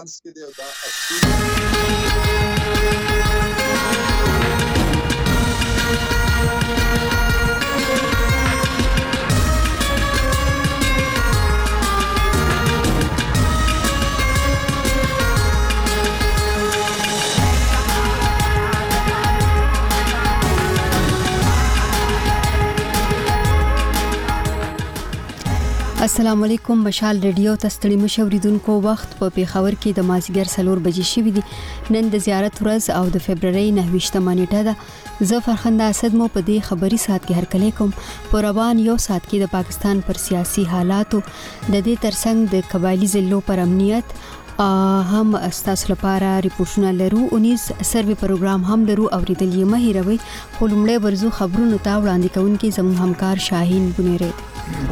بالانس کې دی او دا اصلي السلام علیکم مشال ریډیو ته ستړي مشوریدونکو وخت په پیښور کې د مازیګر 4 بجې شوې دي نن د زیارت ورځ او د فبرवरी 9 نیټه ده زه فرخنده اسد مو په دې خبري سات کې هرکلی کوم په روان یو سات کې د پاکستان پر سیاسي حالاتو د دې ترڅنګ د قبایلی ضلعو پر امنیت هم استاسو لپاره ریپورتونه لرو 19 سروي پروګرام هم لرو اوریدل یې مه هیروئ خو لومړی ورزو خبرونو ته وړاندې کوونکي زموږ همکار شاهین بنيرید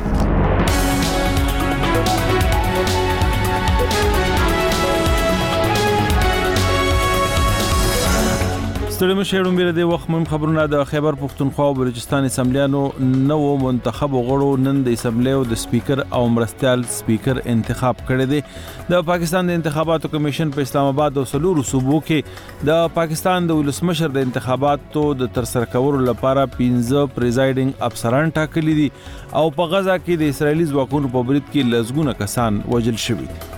ستړي مشهورم بیره د وخت مهم خبرونه د خیبر پختونخوا او بلوچستان اسمبلیانو نو منتخب غړو نن د اسمبلی او د سپیکر او مرستيال سپیکر انتخاب کړي دي د پاکستان د انتخاباتو کمیشن په اسلام آباد او سلور صوبو کې د پاکستان د ولسمشر د انتخاباتو د ترسره کولو لپاره 15 پریزایډینګ افسران ټاکلي دي او په غزا کې د اسرایلی ځواکونو په برید کې لزګونه کسان وژل شوي دي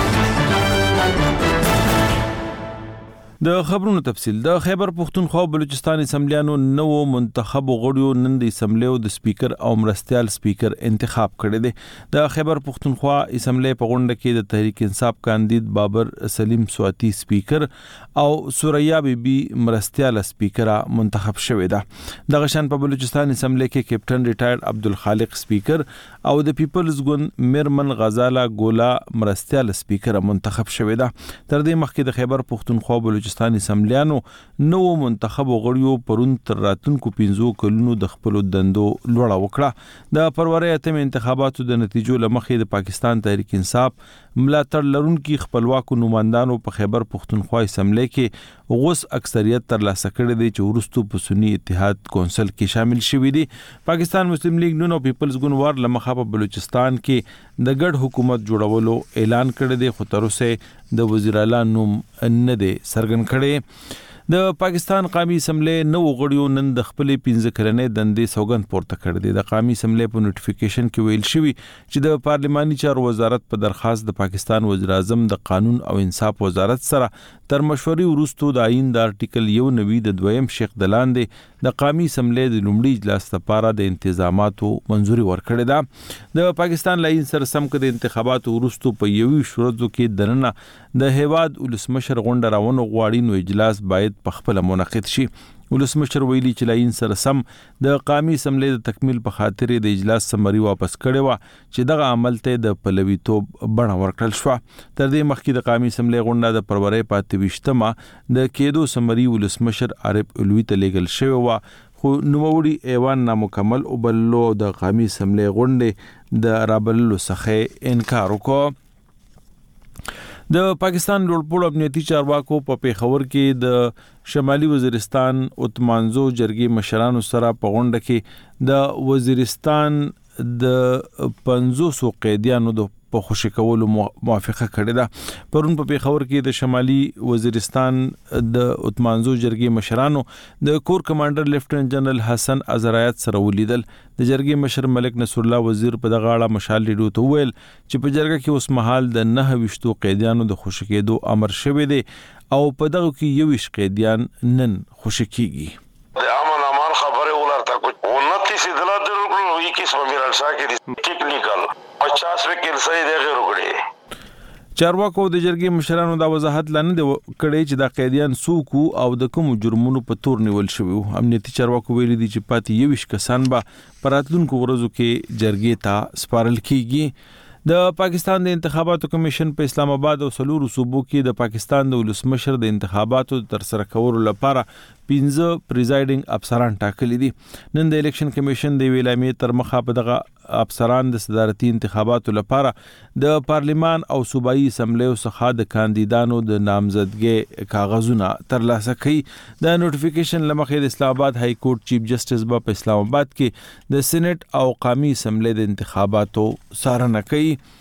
د خبرونو تفصیل د خیبر پختونخوا او بلوچستان اسمبلیانو نو منتخب غړو نن د اسمبلی او د سپیکر او مرستيال سپیکر انتخاب کړي دي د خیبر پختونخوا اسمبلی په غونډه کې د تحریک انصاف کاندید بابر سلیم سواتی سپیکر او سوریا بیبي مرستيال سپیکر منتخب شوی ده د غشن په بلوچستان اسمبلی کې کیپټن ریټایرډ عبدالخالق سپیکر او د پیپلز ګوند میرمن غزاله ګولا مرستيال سپیکر منتخب شوی ده تر دې مخکې د خیبر پختونخوا بلوچستان اسمبلیانو نو منتخب غړیو پرون تر راتونکو 15 کلونو د خپل دندو لوړه وکړه د فروری اتم انتخاباتو د نتیجو لمخې د پاکستان تحریک انصاف ملاتړ لرونکو خپلواکو نوماندانو په خیبر پختونخوا اسمبلی کې غوس اکثریت ترلاسه کړی دی چې ورستو په سنی اتحاد کونسل کې شامل شوی دی پاکستان مسلم لیگ نون او پیپلز ګوند وار لمخه په بلوچستان کې د ګډ حکومت جوړولو اعلان کړی دی خو تر اوسه د وزیر اعلی نوم نه دی سرګن کړي د پاکستان قومي اسمبلی نو غړیو نن د خپل 15 کلنې دندې سوګند پورته کړ دي د قومي اسمبلی په نوټیفیکیشن کې ویل شوی چې د پارلماني چارو وزارت په درخواست د پاکستان وزیر اعظم د قانون او انصاف وزارت سره تر مشورې وروسته د آئین د ارټیکل 9 د دویم شیخ د لاندې د قومي اسمبلی د لومړي اجلاس لپاره د انتظاماتو منځوري ورکړه ده د پاکستان لاین سره سم کې د انتخاباتو وروسته په یوې ورځو کې دننه د هیواد ولسمشر غونډه راونو غواړي نو اجلاس باید په خپل منعقد شي ولسمشر ویلي چې لاین سره سم د قومي اسمبلی د تکمیل په خاطر د اجلاس سمري واپس کړي و چې دغه عمل ته د پلویتوب بڼه ورکړل شو تر دې مخکې د قومي اسمبلی غونډه د فروری 28 د کېدو سمري ولسمشر عارف علوي ته لیږل شوی و خو نوموړي ایوان نامکمل او بللو د قومي اسمبلی غونډه د رابللو څخه انکار وکړ د پاکستان لوړپوړ امنیتي چارواکو په پیښور کې د شمالي وزیرستان اتمانزو جرګې مشرانو سره په غونډه کې د وزیرستان د 500 قیدیانو د په خوشی کولو موافقه کړې ده پرون په پیښور کې د شمالي وزیرستان د اتمانزو جرګې مشرانو د کور کمانډر لیفټننټ جنرال حسن ازرایات سره ولیدل د جرګې مشر ملک نصر الله وزیر په دغه اړه مشال ریډیو ته ویل چې په جرګه کې اوس مهال د 29 قیدیانو د خوشی کېدو امر شوی دی او په دغه کې 21 قیدیان نن خوشی کیږي د امن امان خبره ولرته کو 29 اطلاع درکړو یی کې سمیر الشاکر ټیکنیکل 50 وکیل صحیح دی غیر وکړي چارواکو د جرګې مشرانو دا وضاحت لاندې کړي چې د قیدیان سوکو او د کوم جرمونو په تور نیول شوی امنیتي چارواکو ویلي دي چې پاتې 21 کسان به پراتلونکو ورځو کې جرګې ته سپارل کیږي د پاکستان د انتخاباتو کمیشن په اسلام آباد او سلور صوبو کې د پاکستان د ولسمشر د انتخاباتو ترسره کولو لپاره 15 پریزایډینګ افسران ټاکلي دي نن د الیکشن کمیشن د ویلامې تر مخه په دغه افسران د صدارتي انتخاباتو لپاره د پارلیمان او صوبایي اسمبلیو څخه د کاندیدانو د نامزدګۍ کاغذونه ترلاسه کړي د نوټیفیکیشن لمخې د اسلام آباد های کورټ چیف جسټس په اسلام آباد کې د سېنات او قومي اسمبلی د انتخاباتو څارنه کوي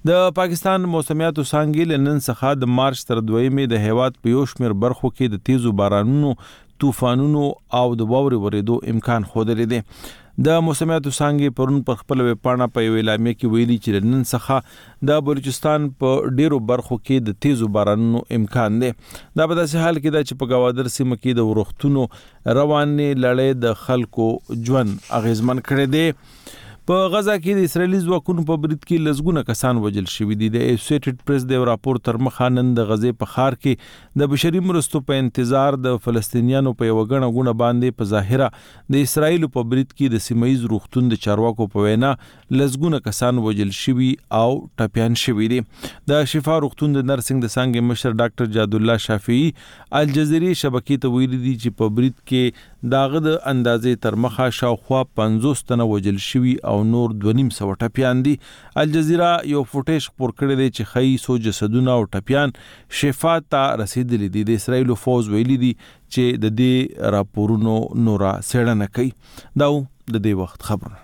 د پاکستان موسمیاتو څانګې نن څخه د مارچ تر 2 د هیواد په یو شمېر برخو کې د تیزو بارانونو، طوفانونو او د واورې ورېدو امکان ښودلی دی. د موسمیاتو څانګې پرون پر خپل ویب پاڼه په یوه اعلامیه کې ویلي چې نن څخه د بلوچستان په ډیرو برخو کې د تیزو بارانونو امکان دی. دا په داسې حال کې ده چې په ګوادر سیمه کې د ورښتونو روانې لړۍ د خلکو ژوند اغیزمن کړی دی. په غزا کې د اسرائیلي ځواکونو په برید کې لسګونه کسان وژل شوي دي. د اسوسییټډ پریس د راپور تر مخه نن د غزې په ښار کې د بشري مرستو په انتظار د فلسطینیانو په یوه ګڼه باندې په ظاهره د اسرائیلو په برید کې د سیمه ییز روغتون د چارواکو په وینا لسګونه کسان وژل شوي او ټپیان شوي دي. د شفا روغتون د نرسنګ د څانګې مشر ډاکټر جادالله شافعي الجزیرې شبکې ته ویلي دي چې په برید کې داغه د اندازې تر مخه شاوخوا 50 تنه وژل شوي او نور 250 ټپیان دي. الجزیره یو فوټیج خپور کړی دی چې ښایي څو جسدونه او ټپیان شفا ته رسیدلي دي. د اسرائیلو فوز ویلي دي چې د دې راپورونو نوره څېړنه کوي. دا د دې وخت خبرونه.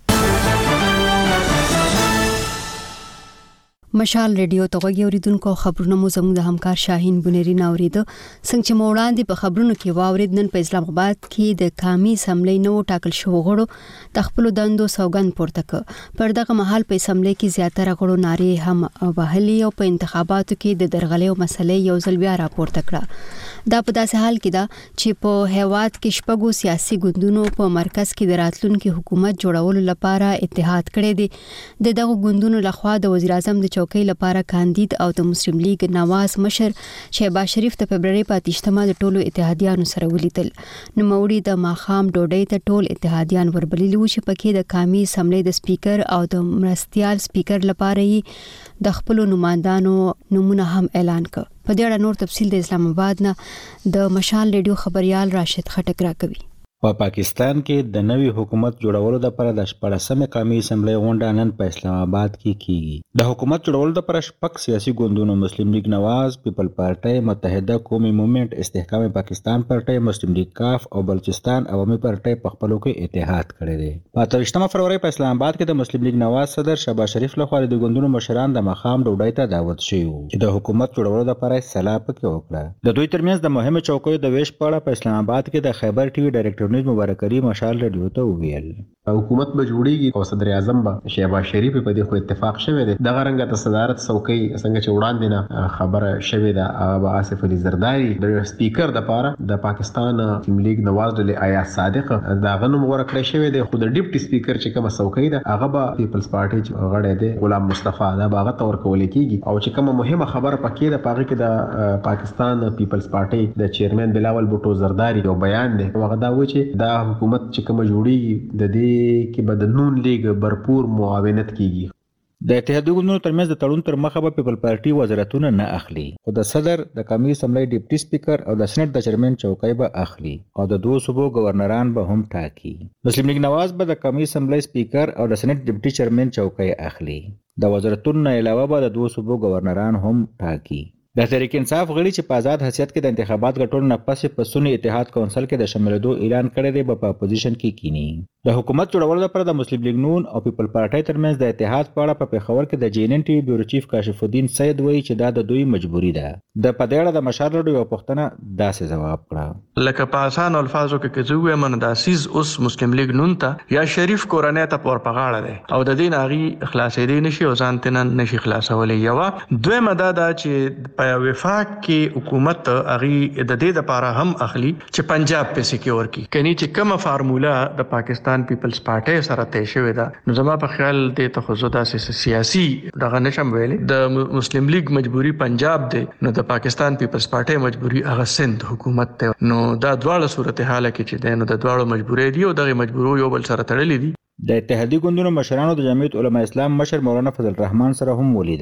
مشال ریډیو ته غوږی اوریدونکو خبرونه مو زموږ د همکار شاهین بنيري ناوریده. څنګه چې وړاندې په خبرونو کې واورید، نن په اسلام آباد کې د قومي اسمبلی نو ټاکل شو غړو د خپل دندو سوګند پورته ک. پر دغه مهال په اسمبلی کې زیاتره غړو ناري هم وهلي او په انتخاباتو کې د درغلۍ مسلې یو ځل بیا راپورته کړه. دا په داسې حال کې ده چې په هیواد کې شپږو سیاسي ګوندونو په مرکز کې د راتلونکي حکومت جوړولو لپاره اتحاد کړی دی. دغه ګوندونو لخوا د وزیر اعظم د چوکۍ لپاره کاندید او د مسلم لیگ نواز مشر شهباز شریف د فبرवरी په 28 د ټولو اتحادیانو سره ولیدل. نو موړي د ماخام ډوډۍ ته ټول اتحادیان وربللي و چې پکې د قومي اسمبلی د سپیکر او د مرستیال سپیکر لپاره یې د خپل نمائندانو نمونه هم اعلان کړ. په دې اړه نور تفصیل د اسلام آباد نه د مشال ریډیو خبريال راشد خټک راکوي. په پاکستان کې د نوي حکومت جوړولو لپاره د 14مې قومي اسمبلی غونډه نن په اسلام آباد کې کیږي. د حکومت جوړولو لپاره شپږ سیاسي ګوندونو مسلم لیگ نواز، پیپل پارټي، متحده قومي موومېنټ، استحکام پاکستان پارټي، مسلم لیگ کاف او بلوچستان عوامي پارټي په خپلو کې اتحاد کړی دی. په 28 فروری په اسلام آباد کې د مسلم لیگ نواز صدر شهباز شریف لخوا د ګوندونو مشران د مخام ډوډۍ ته دعوت شوي وو چې د حکومت جوړولو لپاره سلا پکې وکړه. د دوی ترمنځ د مهمه چوکیو د ویش په اړه په اسلام آباد کې د خیبر ټي وي ډایرکټر نیوز مبارک کریم مشال ریډیو ته وویل حکومت به جوړیږي او صدر اعظم به شهباز شریف په دې خو اتفاق شوی دی. دغه رنګه د صدارت څوکۍ څنګه چې وړاندې نه خبره شوې ده، هغه آصف علي زرداری د سپیکر د پاره د پاکستان مسلم لیگ نواز ډلې آیات صادق دغه نوم ورکړی شوی دی. خو د ډیپټي سپیکر چې کومه څوکۍ ده هغه به پیپلز پارټي غړی دی غلام مصطفی دا به هغه تور کول کیږي. او چې کومه مهمه خبره پکې ده پاره کې د پاکستان پیپلز پارټي د چیرمن بلاول بوټو زرداری یو بیان دی. هغه دا و چې دا حکومت چې کومه جوړیږي د دې کې به د نون لیگ برپور معاونت کیږي. د اتحادیو ګوندونو ترمنځ د تړون تر مخه به پیپل پارټي وزارتونه نه اخلي، خو د صدر، د قومي اسمبلی ډیپټي سپیکر او د سېنات د چیرمن چوکۍ به اخلي او د دوه صوبو گورنران به هم ټاکي. مسلم لیگ نواز به د قومي اسمبلی سپیکر او د سېنات ډیپټي چیرمن چوکۍ اخلي. د وزارتونو نه علاوه به د دوه صوبو گورنران هم ټاکي. د تحریک انصاف غړي چې په آزاد حیثیت کې د انتخابات ګټلو نه پسې په سنی اتحاد کونسل کې د شاملېدو اعلان کړی دی، په اپوزیشن کې کینی. د حکومت جوړولو لپاره د مسلم لیگ نون او پیپل پارټي ترمنځ د اتحاد په اړه په پیښور کې د جینن ټي بیورو چیف کاشف الدین سید وایي چې دا د دوی مجبوري ده. د پدې اړه د مشال ریډیو یو پوښتنه داسې جواب کړه لکه په آسان الفاظو کې زه وایم د اسیز اوس مسلم لیگ نون ته یا شریف کورنۍ ته پور پغاړه ده او د دې ناغي خلاصېدې نشي او ځان تنن نشي خلاصولې. یو دوی مدد چې په وفاق کې حکومت اغي د دې لپاره هم اخلي چې پنجاب په سکیور کې کني چې کومه فارمولا د پاکستان پیپلز پارټي سره طے شوې ده. نو زما په خیال د تخصصا سیاسي دغه نشم ویلې د مسلم لیگ مجبوری پنجاب دی، نو د پاکستان پیپلز پارټي مجبوری هغه سند حکومت ته. نو دا دواړه صورتحال کې چې ده نو د دواړو مجبورې دي او دغه مجبورو یو بل سره تړلې دي. د اتحادیو ګوندونو مشرانو د جمعیت علما اسلام مشر مولانا فضل الرحمن سره هم ولیدل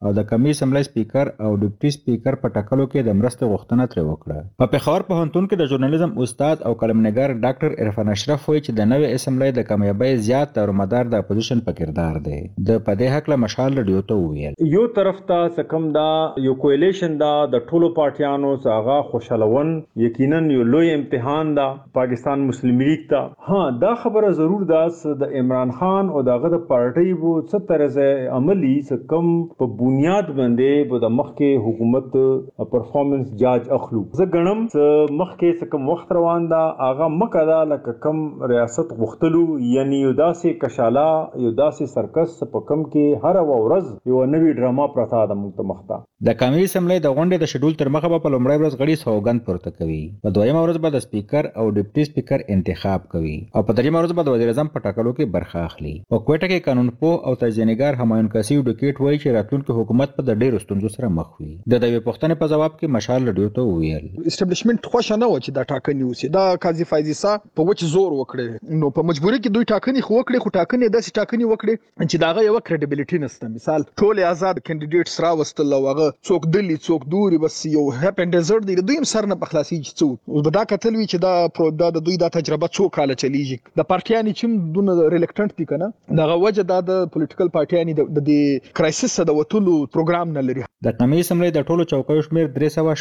او د کمی اسمبلی سپیکر او ډیپټي سپیکر په ټاکلو کې د مرستې غوښتنه ترې وکړه. په پېښور پوهنتون کې د ژورنالیزم استاد او کلمنګار ډاکټر عرفان اشرف وایي چې د نوې اسمبلی د کامیابی زیات دارومدار د اپوزیشن په کردار دی. د په دې حق له مشال رادیو ته وویل یو طرف ته سکم دا یو کولیشن دا د ټولو پارټیانو څخه خوشالون یقینا یو لوی امتحان دا پاکستان مسلم لیگ ته. ها دا خبره ضرور ده د عمران خان او دغه د پارټي وو څه طرز عملی سکم په بنیاد باندې په د مخکې حکومت پرفارمنس جاج اخلو. زه غنم مخکې سکم وخت روان دا اغه مکه دا لکه کم ریاست غختلو یعنی یو داسې کشاله یو داسې سرکس په کم کې هر ورځ یو نوې ډراما پرتا د مخته. د کمی اسمبلی د غونډې د شډول تر مخه په لومړی ورځ غړي سوګند پورته کوي. په دویمه ورځ به د سپیکر او ډیپټي سپیکر انتخاب کوي او په دریمه ورځ به د وزیر اعظم په ټاکلو کې برخه اخلي. په کوټه کې قانون پوه او تجزیه‌نګار همایون کاسي ډیکټ وایي چې راتلونکي حکومت په ډېرو ستونزو سره مخ وي. د دې پوښتنې په جواب کې مشال رادیو ته وویل اسټابلیشمنت خوښ نه و چې دا ټاکنې وسی. دا قاضي فایزیسا په وچ زور وکړي نو په مجبوري کې دوی ټاکنې خو وکړي خو ټاکنې داسې ټاکنې وکړي چې داغه یو کریډیبিলিټي نشته. مثال ټول آزاد کینډیډیټس راوستل او هغه څوک دلی څوک دوري بس یو هپ اند ډیزرټ دی دوی هم سر نه بخلاصي چې اوس به دا کتل وی چې دا د دوی دا تجربه څو کال چلیږي. د پارټیانی چې دونه ریلیکټنټ دي کنه دغه وجه د پولیټیکل پارټیانی د کرایسس د وټولو پروګرام نه لري. د کمی اسمبلی د ټولو چوکیو شمیر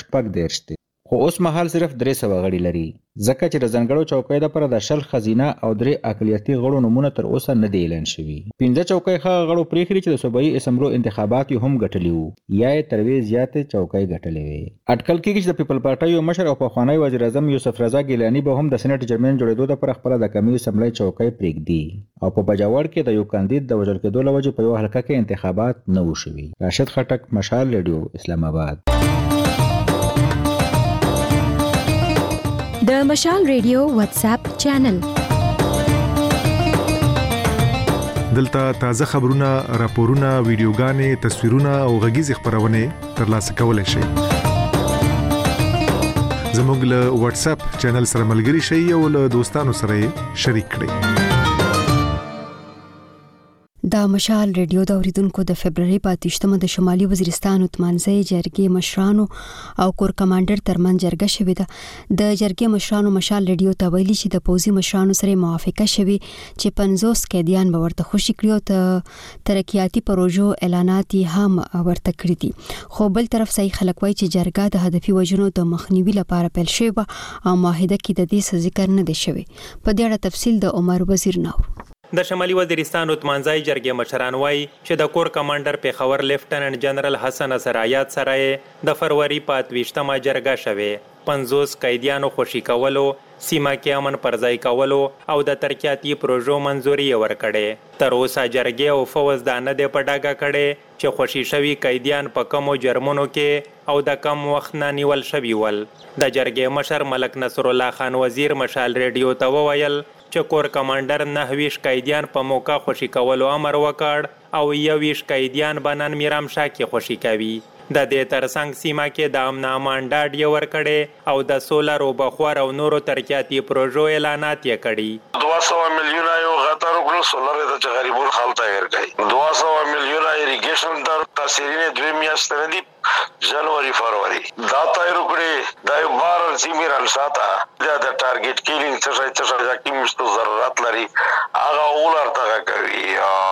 314 دی خو اوس مهال صرف 300 غړي لري ځکه چې د ځنګړو چوکیو لپاره د شل خزینه او 3 اقلیتي غړو نمونه تر اوسه نه دی اعلان شوی. 15 چوکۍ هغه غړو پریخري چې د صوبایي اسمبلو انتخابات یې هم ګټلي وو یا یې تر وی زیاتې چوکۍ ګټلې وي. اټکل کېږي چې د پیپل پارټي یو مشر او پخوانی وزیر اعظم یوسف رضا ګیلانی به هم د سېنات چیرمن جوړېدو لپاره خپل د کمی اسمبلی چوکۍ پریږدي او په بجاور کې د یو کاندید د وژل کېدو لوجه په یو حلقه کې انتخابات نه وشوي. راشد خټک، مشال رادیو، اسلام آباد. د مشال ریډیو واتس اپ چینل دلته تازه خبرونه، راپورونه، ویډیوګانې، تصویرونه او غږیز خبرونه ترلاسه کولای شئ. زموږ له واتس اپ چینل سره ملګري شئ او له دوستانو سره شریک کړئ. د مشال ریډیو د اوریدونکو د فبرवरी 28مه د شمالي وزیرستان اتمانځي جرګې مشرانو او کور کمانډر ترمن جرګه شوې ده. د جرګې مشرانو مشال ریډیو ته ویلي چې د پوزي مشرانو سره موافقه شوې چې 50 قیدیان به ورته خوشي کړي او ته ترقیاتي پروژو اعلانات هم ورته کړی دي. خو بل طرف صحیح خلک وایي چې جرګه د هدفي وژنو د مخنیوي لپاره پیل شوې او معاهده کې د دې ذکر نه دی شوی. په دې اړه تفصیل د عمر وزیر نو. د شمالي وزیرستان اتمانځي جرګې مشران وایي چې د کور کمانډر پیښور لیفټننټ جنرال حسن اسرایات سره د فروری 28مه جرګه شوه. 50 قیدیانو خوشي کولو، سیمه کې امن پرځای کولو او د ترقیاتي پروژو منځوري ورکړي. تر اوسه جرګې او فوز د نه د پډاګه کړي چې خوشي شوی قیدیان په کمو جرمونو کې او د کم وخت نه نیول شوی ول. د جرګې مشر ملک نصر الله خان وزیر مشال ریډیو ته وویل چې کور کمانډر 29 قیدیان په موقع خوشي کولو امر وکړ او 21 قیدیان بنن میرامشاه کې خوشي کوي. د دې ترڅنګ سیمه کې د امن امان ډاډ ورکړي او د سولر او بخور او نورو ترقیاتي پروژو اعلانات یې کړي. 200 میلیونه یو غتر وکړو سولر د غریبو خلکو ته ورکړي. 200 میلیونه اریګیشن در تاثیرینه دوی میاشتې دي جنوري فروری دا تای وکړي دا یو بار سیمیر الساته د ټارګټ کیلینګ څه کی مستو ضرورت لري هغه اولر ته کوي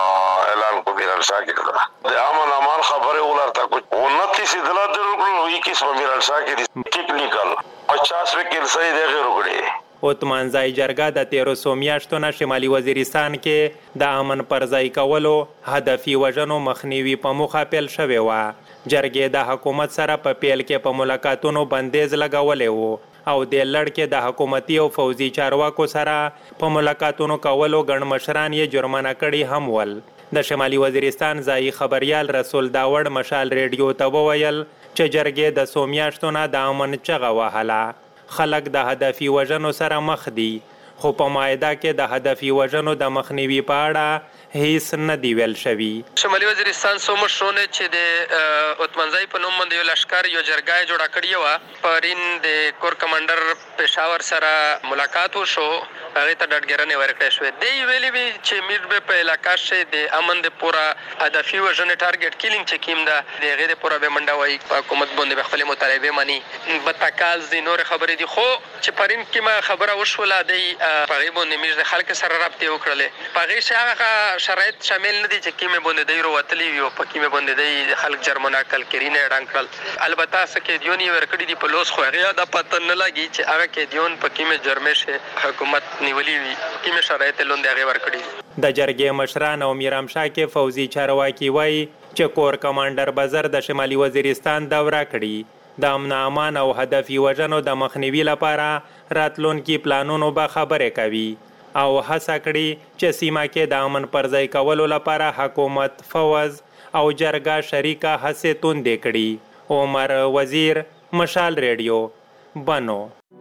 اعلان کو میرال شاکر د امن امان خبره اولر ته کو 29 دلا درکړو 21 میرال شاکر ټیکنیکل 50 وکیل صحیح دی وکړي. اتمانځي جرګه د 1300 میاشتو نه شمالي وزیرستان کې د امن پرځای کولو هدفي وژنو مخنیوي په موخه پیل شوی و. جرګې د حکومت سره په پیل کې په ملاقاتونو بندیز لګولې وو او د لړ کې د حکومتي او فوزي چارواکو سره په ملاقاتونو کولو ګڼ مشران یې جرمانه کړي هم ول. د شمالي وزیرستان ځایي خبريال رسول داوړ مشال ریډیو ته وویل چې جرګې د 100 میاشتو نه د امن چغه وهله. خلک د هدفي وژنو سره مخ دي خو په معاهده کې د هدفي وژنو د مخنیوي په اړه هیڅ نه دی ویل شوی. شمالي وزیرستان څو مشرونه چې د عثمانزای په نوم باندې یو لشکر یو جرګه جوړه کړې وه، پرین د کور کمانډر پېښور سره ملاقات وشو، هغه ته ډاډګرنې ورکړې شوې. دی ویلي وي چې میر په علاقه کې د امن د پوره هدفي وژنې ټارګټ کیلینګ چې کیم ده د هغې د پوره به منډه وایي، په حکومت باندې به خپلې مطالبې مني، بتکاز دي نورې خبرې دي. خو چې پرین کې ما خبره وشوله دی په هغې باندې میر د خلکو سره رابطې وکړلې، په هغې چې هغه شرایط شامل نه دي چې کیمې باندې دی روتلي وي او په کیمې باندې دی خلک جرمونه کلکرینه یې ډنګ کړل. البته څه قیدیون یې ورکړي دي په لوس، خو هغې دا پته نه لګي چې هغه قیدیون په کیمې جرمې شي حکومت نیولي وي، کیمې شرایط یې لاندې هغې ورکړي دي. د جرګې مشران او میرامشاه کې فوزي چارواکي وایي چې کور کمانډر بزر د شمالي وزیرستان دوره کړي، د امن امان او هدفي وژنو د مخنیوي لپاره راتلونکي پلانونو به خبرې کوي او هڅه کړي چې سیمه کې د امن پر ځای کولو لپاره حکومت، فوز او جرګه شریکه هڅې توندې کړي. عمر وزیر، مشال ریډیو، بنو.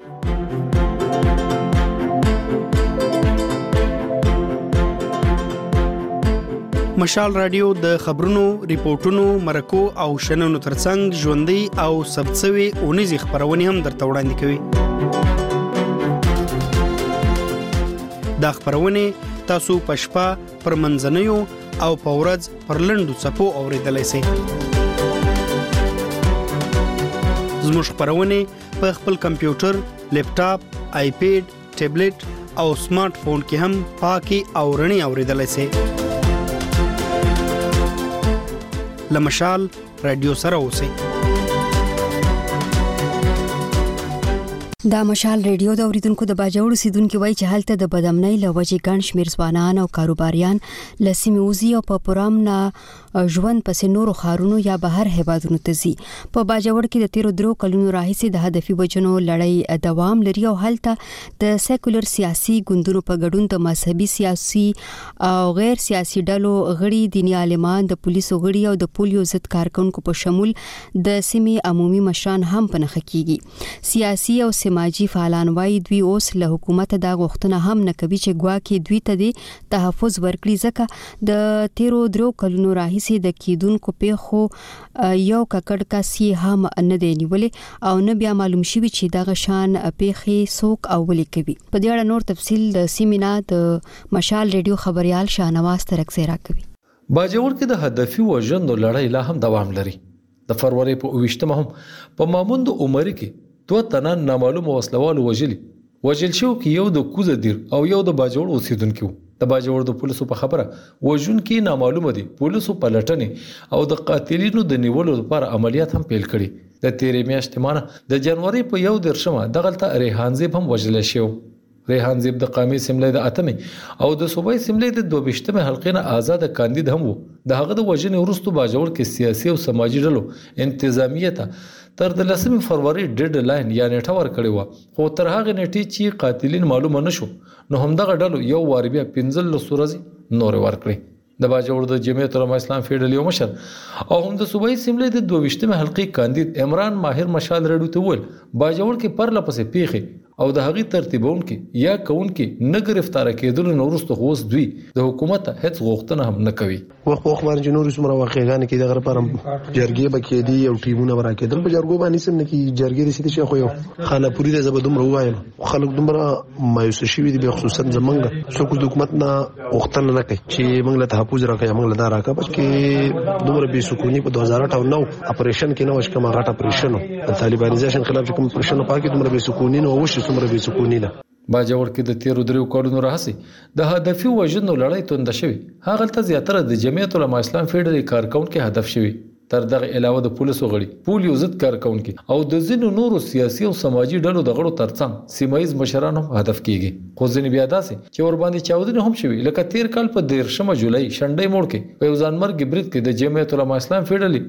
مشال رادیو د خبرونو، ریپورتونو، مرکو او شننو ترڅنګ ژوندۍ او ثبتسوي اونیزې خبرونه هم درته وړاندې کوي. دا خبرونه تاسو په شپه، پر منځنیو او په ورځ پر لنډو څپو اوریدلای شئ. زموږ خبرونه په خپل کمپیوټر، لیپټاپ، آیپیډ، ټابلیټ او سمارټ فون کې هم پاکي او رڼي اوریدلای شئ. لمشال رادیو سره اوسئ. دا مشال ریډیو د اوریدونکو د باجوړ سیدونکو وای چې حالت د بدامنۍ لوجې ګڼ شمیر ځوانان او کاروباریان لسیمه وزي او په پرام نه ژوند پسې نورو خارونو یا بهر هیوادونو ته ځي. په باجوړ کې د 13 کلونو راهیسې د هدفي وجنو لړۍ دوام لري او حالت د سیکولر سیاسي ګوندونو په ګډون د مذهبي، سیاسي او غیر سیاسي ډلو غړي، دیني عالمان، د پولیسو غړي او د پولیو ضد کارکونکو په شمول د سیمې عمومي مشران هم په نخښه کیږي. سیاسي او سماجی فعالان وایي دوی اوس له حکومت دا غوښتنه هم نه کوي چې ګواکې دوی ته د تحفظ ورکړي، ځکه د 13 کلونو راهیسې د کیدونکو پیښو یو ککړ کس یې هم نه دی نیولې او نه بیا معلوم شوي چې دغه شان پیښې څوک او ولې کوي. په دې اړه نور تفصیل د سیمینا د مشال ریډیو خبريال شاهنواز ترکزی راکوي. باجوړ کې د هدفي وژنو لړۍ لا هم دوام لري. د فروری په 28 هم په ماموند عمر کې 2 تنه نامعلوم وسلوال وژل شو کې یو د کوزه دیر او یو د باجوړ اوسیدونکو. د باجوړ د پولیسو په خبره وژن کې نامعلومه دي. پولیسو په لټنې او د قاتلینو د نیولو لپاره عملیات هم پیل کړي. د 13 میاشتې مانه د جنوري په 1 دغلطه ریحانزیب هم وژل شو. ریحانزیب د قامي سیملې د اتمې او د صوبای سیملې د 22 حلقې نه آزاد کاندید هم وو. د هغه د وژنې وروسته باجوړ کې سیاسي او سماجی ډلو انتظامیه ته تر د 10 فروری ډیډ لاین یا نیټه ورکړی و، خو تر هغه نیټې چې قاتلین معلومه نشو نو همدغه ډلو یو وار بیا 15 ورځې نور ورکړي. د باجوړ د جمعیت العلماء اسلام فیډرل یو مشر او هم د صوبای سیملې د 22 حلقې کاندید عمران ماهر مشال رډو ته ول باجوړ کې پر لپسې پیخي او د هغې ترتیبون کې یا کون کې نه گرفتار کېدل نو وروسته هوس دوی د حکومت هیڅ غوښتنه هم نه کوي. وخت باندې نور څومره واقعګان کې دغه لپاره جرګې بکې دي او ټیمونه ورکېدل په جرګو باندې سم نه کې جرګې د سیده شي خو یو خاله پوری د زبدوم روایم خلک دومره مایوس شوي دي به خصوصا زمونږ څوک د حکومت نه غوښتنه نه کوي چې موږ له تحفظ راکړي، موږ له دا راکړه چې دومره بې سکونی په 2008 اپریشن کې نه وش کومه غټ اپریشن د طالبانیزیشن خلاف کوم اپریشن پاکي دومره بې سکونی نه وشي څومره بې سکونی ده. باجوړ کې د 13 کلونو راهسي د هدفي وژنو لړۍ توند شوی. هغه تل زیاتره د جمعیت العلماء اسلام فیډرل کارکونکو هدف شوی. تر دغه علاوه د پولیسو غړي، پولیو ضد کارکونکو او د ځینو نورو سیاسي او سماجی ډلو د غړو ترڅنګ سیمایي مشران هم هدف کیږي. خو ځینې بیا داسې چې ور باندې چاودنه هم شوی، لکه 13 کال په 13 جولای شنډې موړ کې په یو ځانمرګ برید کې د جمعیت العلماء اسلام فیډرل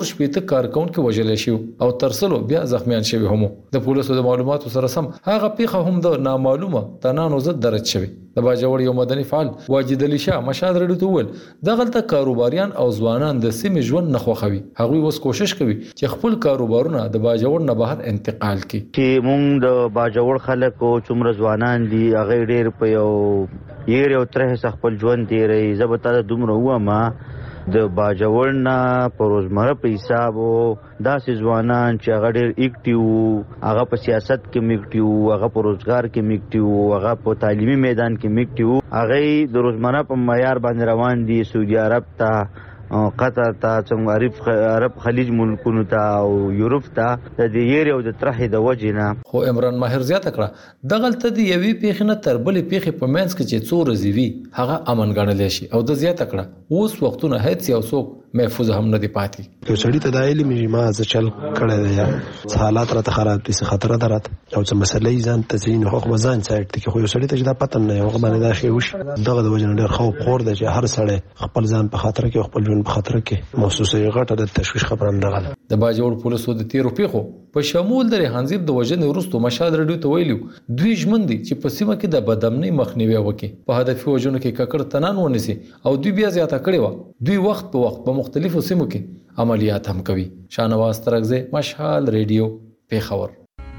4 کارکونکو وژل شو او ترسلو بیا زخمیان شوی هم. د پولیسو د معلوماتو سره سم هغه پیښه هم د نامعلومه تنانو ضد درج شوی. د باجوړ یو مدني فعال واجد علي شاه مشهد رډو ته ول دغه کاروباریان او ځوانان د سیمې ژوند نه خوښوي هغوی اوس کوشش کوي چې خپل کاروبارونه د باجوړ نه بهر انتقال کړي چې مونږ د باجوړ خلک او څومره ځوانان دي هغه ډېر په یو ترې خپل ژوند دی رہی زبته دومره ومه د باجوړ نه په روزمره په حساب داسې ځوانان چې هغه ډېر اکټیو هغه په سیاست کې میکټیو هغه په روزګار کې میکټیو هغه په تعلیمي میدان کې میکټیو هغه د روزمره په معیار باندې روان دي سعودي عرب ته قطر ته څنګه عرب خلیج ملکونو ته او یورپ ته د دې یو د ترحې د وجنه خو عمران ماهر زیاته کړه دغلت دی یوې پیښه نه تر بلې پیښه په منځ کې چې څو ورځې وي هغه امن ګڼل شي او د زیاته کړه اوس وختونه هیڅ یو څوک محفوظ هم نه دی پاتې یو سړی ته د علم ما ز چل کړه دی یا حالات راته خراب دي څه خطر درات او څه مسلې ځان تزین حق مزان سایت کې خو یو سړی ته دا پته نه یو باندې دا شی وش دغه د وجنه ډېر خو خور دی چې هر سړی خپل ځان په خطر کې خپل ژوند په خطر کې محسوسه غټه د تشویش خبره نه غل د باجوړ پولیسو د تیرو پیښو په شمول د حنزیب د وجنې وروسته مشهد رډیو ته ویلو دوی ژمن دي چې په سیمه کې د بدامنۍ مخنیوي وکړي په هدفي وجنو کې ککړ تنان ونیسي او دوی بیا زیاته کړي و دوی وخت په وخت په مختلفو سیمو کې عملیات هم کوي شاهنواز ترغزه مشهد ریډیو پیښور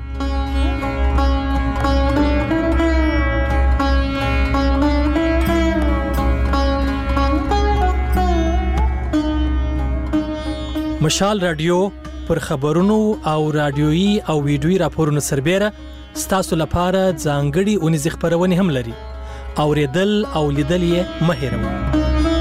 مشال رادیو پر خبرونو او رادیويي او ویډیويي راپورونو سربېره ستاسو لپاره ځانګړي اونیز خبرونه هم لري اوریدل او لیدل یې مه هېروئ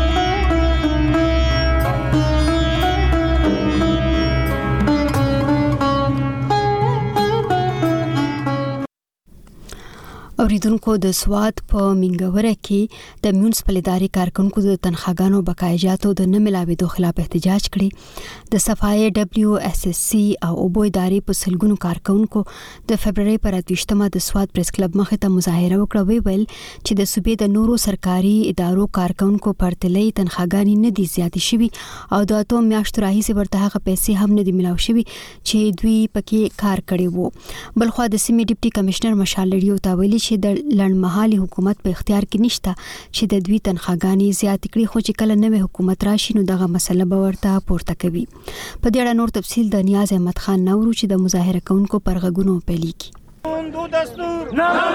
اوریدونکو د سواد په منګوره کې د میونسپل ادارې کارکونکو د تنخواګانو بقایجاتو د نه ملاوېدو خلاف احتجاج کړي د صفای دبليو اس اس سی او اوبو ادارې په سلګونو کارکونکو د فبرवरी پر 28مه د سواد پریس کلب مخې ته مظاهره وکړه ویل چې د صوبې د نورو سرکاري ادارو کارکونکو پرتلې تنخواګانې نه دي زیاتې شوي او د اتو میاشتو راهیسې ورته هغه پیسې هم نه دي ملاو شوي چې دوی پکې کار کړي وو بلخو د سیمې ډیپټي کمشنر مشال لړیو ته ویلي چې د لړمحالي حکومت په اختیار کې نشته چې د دوی تنخواګانې زیات کړي خو چې کله نوې حکومت راشي نو دغه مسله به ورته پورته کوي په دې اړه نور تفصیل د نیاز احمد خان نورو چې د مظاهره کوونکو پر غږونو پیلي کی دستور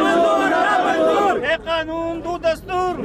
نامنظور قانون دو دستور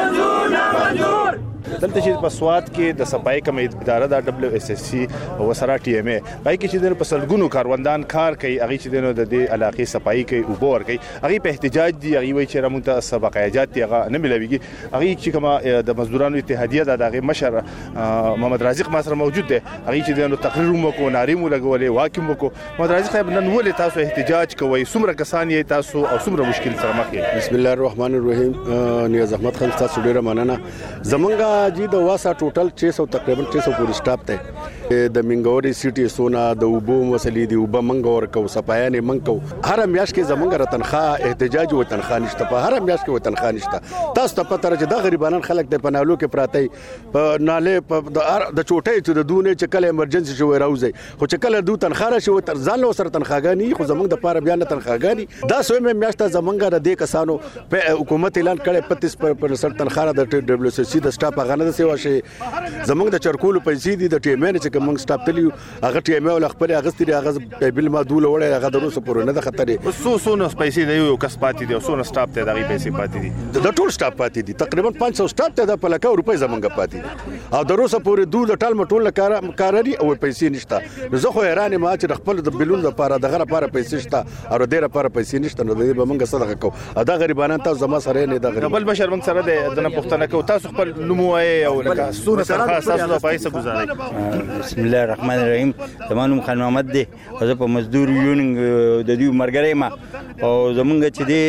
نامنظور دلته چې په سواد کې د صفای کم اداره د دبليو اس اس سی او سره ټي ام ای پای کې چې د پسلګونو کاروندان کار کوي هغه چې د دې علاقې صفای کوي او بور کوي هغه په احتجاج دي هغه وی چې رمونته سبقایجات هغه نه ملويږي هغه چې کومه د مزدورانو اتحادیه د هغه مشر محمد رازق ما سره موجود دی هغه چې د تقریر مو کو ناریم لګولې واکم کو محمد رازق صاحب نن ولې تاسو احتجاج کوي څومره کسان یې تاسو او څومره مشکل سره مخ یې بسم الله الرحمن الرحیم نیاز احمد خان تاسو ډیره مننه زمونږه جی د واسا ټوټل 600 تقریبا 600 پورې سټاف ته د منګوري سټي سونا د وبو مسلې دی وب منګور کو صفایانه منکو هر میاش کې زمونږ رتنخوا احتجاج و تنخوا نشته په هر میاش کې و تنخوا نشته تاسو ته پته راځي د غریبانو خلک د پنالو کې پراته په ناله په د چوټې چې د دونه چې کله ایمرجنسي شوی راوځي خو چې کله دو تنخوا راشي و تر ځان له سره تنخواګانی خو زمونږ د پاره بیان تنخواګانی دا سوې میاش ته زمونږ د دې کسانو په حکومت اعلان کړي 25% تنخوا د دبليو اس سی د سټاف غنه د سیوا شي زمونږ د چرکول پیسې دي د ټیم نه چې موږ سټاپ تلیو هغه ټیم ول خپل اغستري هغه بل ما دوله وړه هغه دروسه پورې نه د خطرې سو پیسې دی یو کس پاتې دي او سو سټاپ ته دغه پیسې پاتې دي د ټول سټاپ پاتې دي تقریبا 500 سټاپ ته د پلکا روپۍ زمونږ پاتې دي او دروسه پورې دوله ټال مټول کاراري او پیسې نشته زه خو حیران ما چې خپل د بلون لپاره دغه لپاره پیسې شته او د لپاره پیسې نشته نو د موږ صدقه کو دا غریبانو ته زما سره نه د بل بشر موږ سره د پښتنه کو تاسو خپل نموای او لکه سونه تاسو پیسې گزارئ بسم الله الرحمن الرحیم زمانو خان محمد دی او زه په مزدور یونینګ د دې مرګري ما او زمونږ چې دی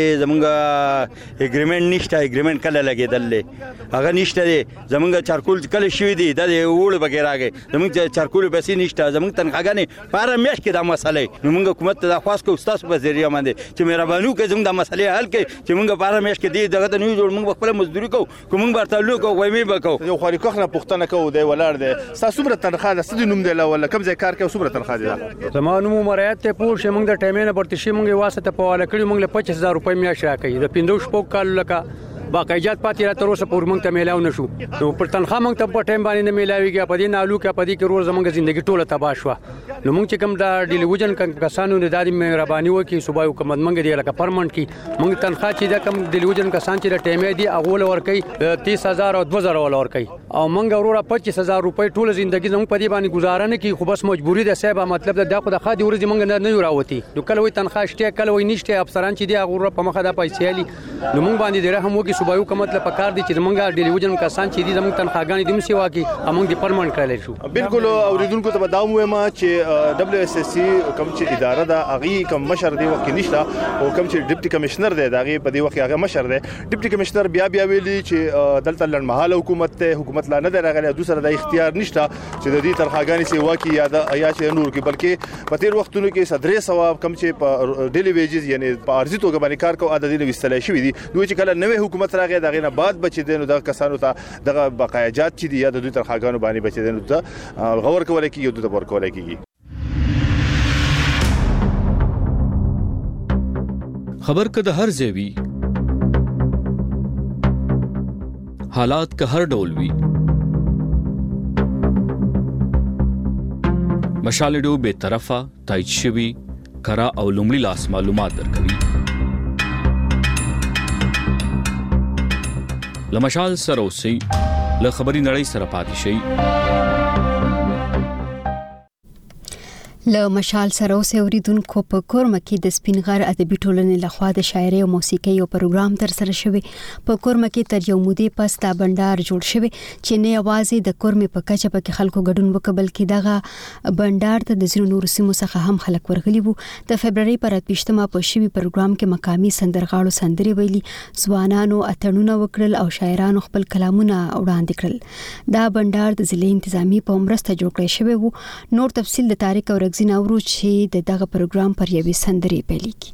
زمونږ اګریمنت نشته اګریمنت کله لګیدل هغه نشته دی زمونږ چارکول کله شوی دی د وړ بغیر راغی زمونږ چارکول پیسې نشته زمونږ تنخواګانې پاره میش کې د مسلې نو موږ حکومت ته خاص کو تاسو په ذریعہ باندې چې مهرباني وکړئ زمونږ د مسلې حل کړئ چې موږ پاره میش کې دی دغه ته نیو جوړ موږ خپل مزدوري کوو کوم برتلو کو وایمه وکړو یو خوري کوخنه پښتنه کو دی ولر دی تاسو څومره تنخواه ده څه نوم دی ولا کوم ځای کار کوي څومره تنخواه دی زمونږ مریات ته پوښ موږ د ټیمینه پرتشي موږ واسطه په والا کړی موږ له 25000 روپۍ میاشت راکړي د 15 شپږ کال لکه باقاعدت پاتې را تر اوسه پورې مونږ ته میلاو نشو نو پر تنخواه مونږ ته په ټایم باندې نه میلاویږي په دې نالو کې په دې کې روز زمونږ ژوندۍ ټوله تباہ شوه نو مونږ چې کوم دا ډیلیوژن کسانو نه د مهرباني وکړي صوبایي حکومت مونږ دی لکه پرمنټ کې مونږ تنخواه چې دا کوم ډیلیوژن کسان چې د ټایم دی اغول ورکړي 30000 او 2000 ول ورکړي او مونږ وروره 25000 روپۍ ټول ژوندۍ زموږ په دې باندې گزاره نه کوي خو بس مجبوری ده صاحب مطلب دا خو د خادي ورځ مونږ نه یو راوتی نو کله وي تنخواه شته کله وي نشته افسران چې دی هغه په مخه د پیسې علي نو مونږ باندې د رحم وکي صوبایي حکومت له پکار دي چې مونږ ډیلیوژن کسان چې دي زموږ تنخواهګانی دیم سیوا کی امونږ دی پرمنټ کړل شو بالکل اوریدونکو ته بداوم وایم چې دبليو اس اس سی کوم چې اداره دا اغي کوم مشر دی وکي نشته او کوم چې ډیپټي کمشنر دی دا غي په دې وخت هغه مشر دی ډیپټي کمشنر بیا ویلي چې دلته لړمحاله حکومت لا نه درغله دوسره د اختیار نشته چې د دې تنخواهګانی سیوا کی یا چې نور کې بلکې په تیر وختونو کې صدرې ثواب کم چې په ډیلی ویجز یعنی په ارزي توګه باندې کار کو عدد نه وستلای شوی دي دوی چې کله نوې حکومت راغی دغه نه بعد بچی دي نو د کسانو ته دغه بقایجات چې دي یا د دوی تنخواهګانو باندې بچی دي نو ته غور کولای کیږي او د ور کولای کیږي خبر کده هر ځای حالات که هر ډول وي مشالډو به طرفه تایید شوی کرا او لومړی لاس معلومات درکوي لمشال سره اوسئ له خبري نړۍ سره پاتې شئ له مشال سره اوسه اوریدونکو په کورمه کې د سپینغر ادبي ټولنې لخوا د شاعري او موسیقي یو پروګرام تر سره شوی په کورمه کې تر یو مودې پس دا بندر جوړ شوی چې نه یوازې د کورمه په کچه په خلکو ګډون وکبل کې دغه بندر ته د زیرو نور سیمو څخه هم خلک ورغلي وو د فبرवरी پر 28مه په شوی پروګرام کې مقامي سندرغاړو سندري ویلي ځوانانو اتڼونه وکړل او شاعرانو خپل کلامونه وړاندې کړل دا بندر د ضلع انتظامی په مرسته جوړ کړی شوی وو نور تفصیل د تاریخ او زیناورو چې دغه پروګرام پر یوې سندري پیل کی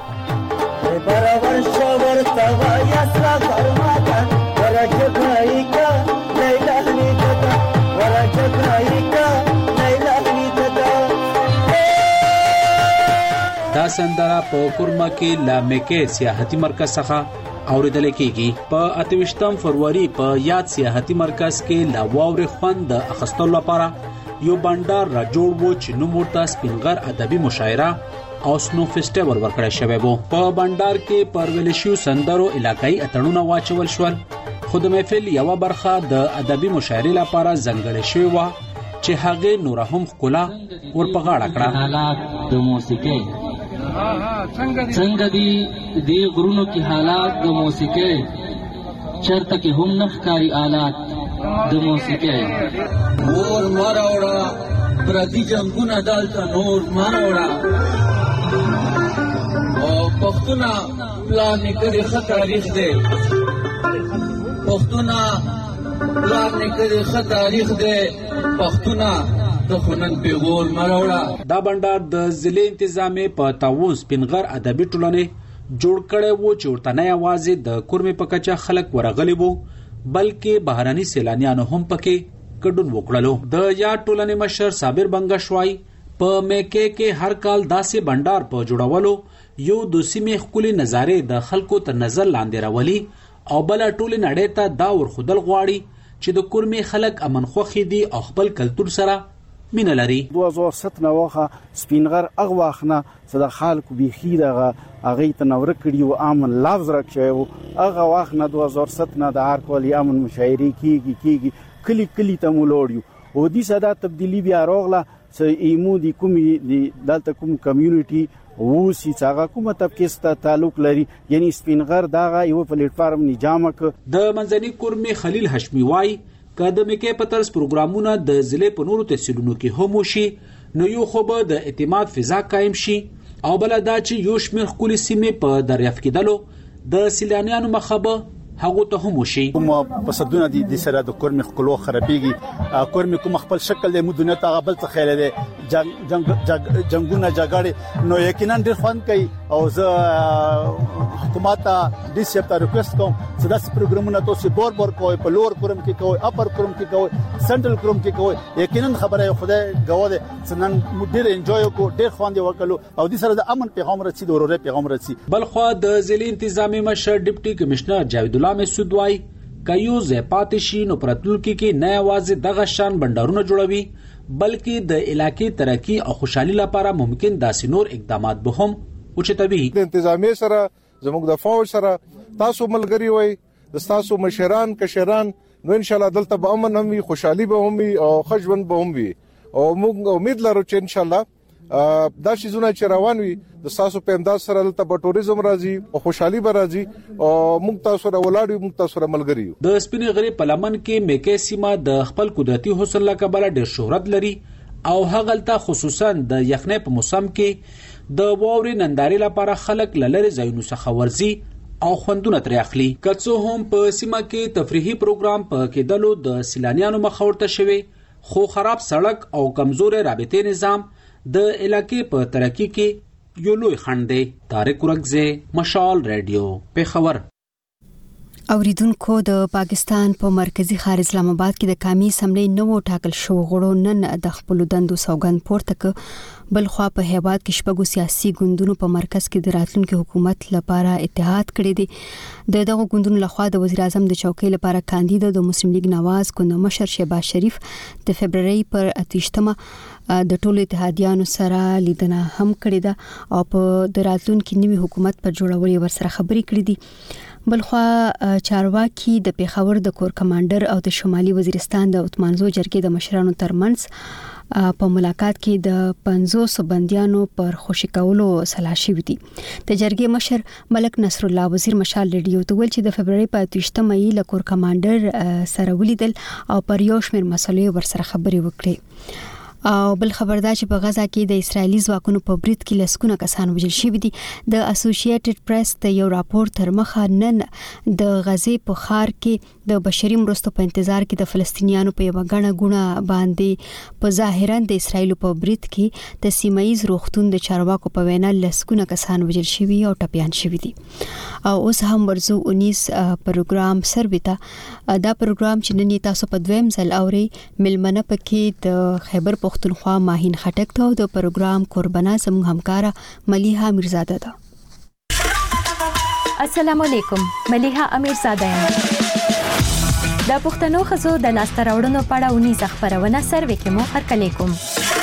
دا سندره په کورما کې لامکه سیاحتي مرکز څخه اوریدل کېږي په 28 فروری په یاد سیاحتي مرکز کې لا واوري خوند اخستلو لپاره یو بندر را جوړ وو چې نو مرته سپینغر ادبي مشاعره او سنو فیسټیوال ورکړی شوی وو په بندر کې پرولشیو سندرو علاقائی اتڼونه واچول شول خو د محفل یو برخه د ادبي مشاعرې لپاره ځانګړې شوی و چې هغه نور هم خلا ورپغاړه کړه حالات د موسیقي څنګه دی غرونو کې حالات د موسیقي چرته کې هم نخکاری آلات د موسیقي نور ماراوړه پردي جنگونه دالته نور ماراوړه او پښتونه پلان کړي خط تاریخ دی پښتونه پلان کړي خط تاریخ دی پښتونه دخنن پیغور ماراوړه دا بندر د ضلع انتظامی په تعاون سپینغر ادبي ټولنې جوړ کړي وو چې ورته نه یوازې د کورمې په کچه خلک ورغلي وو بلکې بهراني سیلانیانو هم پکې ګډون وکړلو د یا ټولنې مشر صابر بنگشوای په میکه کې هر کال داسې بندر په جوړولو یو د سیمې خولي نظارې د خلکو ته نظر لاندې راولي او بل ټول نړۍ ته دا ورخدل غواړي چې د کورمې خلک امن خوخي دي او خپل کلتور سره مینه لري 2007 نوخه سپینغر اغه واخنه صد خلکو بيخي دغه اغه تنور کړي او امن لفظ راکښو اغه واخنه 2007 نه د هر کول امن مشاعري کیږي کلی ته مولوړیو او دې صدا تبدیلی بیا راغله چې ایمو د کومي د دلته کوم کمیونټي او سی څنګه کومه طبقه ست تعلق لري یعنی سپینغر دغه یو پلیټ فارم نظامک د منځني کورمې خلیل هاشمي وای کدمه کې پترس پروګرامونه د ضلع په نورو تحصیلونو کې هم شي نو یو خو به د اعتماد فضا قائم شي او بل دا چې یو شمیر خولي سیمه په دریافت کېدلو د سیلانیانو مخبه هغه ته هم شي کوم په صدونه دي د سره د کورمې خلو خرابېږي کورمې کوم خپل شکل د مدونه ته غبل ته خیال دي جنگونه جګړې نو یقینا ډېر خوند کوي او زه حکومت ته د سپتا ریکوست کوم چې داسې پروګرامونه تاسو بور کوئ په لوړ کورم کې کوئ اپر کورم کې کوئ سنټرل کورم کې کوئ یقینا خبره خدای غواړي چې نن ډېر انجوای وکړو ډېر خوند وکړو او د سره د امن پیغام رسید او ورورۍ پیغام رسید. بلخوا د ضلع انتظامی مشر ډیپټي کمشنر جاوید الله مسعود وايي کایو زپاتشي نو پرتلونکو کې نه आवाज دغه شان بندرونه جوړوي بلکې د علاقې ترقی او خوشحالي لپاره ممکن داسې نور اقدامات به هم اوچتوي. د انتظامی سره زموږ د فوج سره تاسو ملګری وي د تاسو مشران کشران نو ان شاء الله دلته به امن هم وي خوشحالي به هم وي او خجون به هم وي او موږ امید لرو چې ان شاء الله دا شیزونه چې روان وي د تاسو په امداد سره دلته په ټوریزم راځي او خوشحالي به راځي او موږ تاسو سره ولاړ یو موږ تاسو سره ملګری یو. د سپینې غرې په لمن کې میکې سیمه د خپل قدرتي حسن له کبله ډېر شهرت لري او هغلته خصوصا د یخنۍ په موسم کې د واورې نندارې لپاره خلک لری ځایونو څخه ورځي او خوندونه ترې اخلي. کڅو هم په سیمه کې تفریحي پروګرام په کېدلو د سیلانیانو مخاورته شوي خو خراب سړک او کمزورې رابطې نظام د علاقې په ترقی کې یو لوی خنډ دی. طارق ورکزه مشال رادیو پیښور. اوریدونکو د پاکستان په مرکزی ښار اسلام آباد کې د قومي اسمبلی نوو ټاکل شو غړو نن د خپل دندو سوګند پورته ک بل خو په هیواد کې شپږو سیاسي ګوندونو په مرکز کې د راتلونکي حکومت لپاره اتحاد کړی دی. دغه ګوندونو لخوا د وزیر اعظم د چوکۍ لپاره کاندید د مسلم لیگ نواز ګوند مشر شهباز شریف د فبرवरी پر 28مه د ټولو اتحادیانو سره لیدنه هم کړې ده او په د راتلونکي نوي حکومت پر جوړولو ورسره خبرې کړې دي. بلخوا چارواکي د پیښور د کور کمانډر او د شمالي وزیرستان د اتمانزو جرګې د مشرانو ترمنځ په ملاقات کې د 500 بنديانو پر خوشی کولو سلا شوې دي. د جرګې مشر ملک نصر الله وزیر مشال رادیو ته ویل چې د فبرवरी په 28مه له کور کمانډر سره ولیدل او پر یو شمېر مسلې ورسره خبرې وکړې. او بل خبردار چې په غزا کې د اسرایلی ځواکونو په برید کې لسکونه کسان وژل شوي دي. د اسوسییټډ پریس د یو راپور تر مخه نن د غزې په ښار کې د بشري مرستو په انتظار کې د فلسطینیانو په یو غڼه باندې په ظاهرا د اسرایل په برید کې د سیمایي روغتون د چارواکو په وینا لسکونه کسان وژل شوي او ټپيان شوي دي. او اوس هم ورزو 19 پروګرام سرویتا دا پروګرام چې نن تاسو په دویم ځل اوري ملمنه پکې د خیبر پختونخوا ماهین خټک ته د پروګرام قربانا زموږ همکارا ملیحه امیرزاده ده. السلام علیکم، ملیحه امیرزاده یم. د پښتنو ښځو د لاسته راوړنو په اړه ونیزه خپرونه سروې کې مو هرکلی کوم.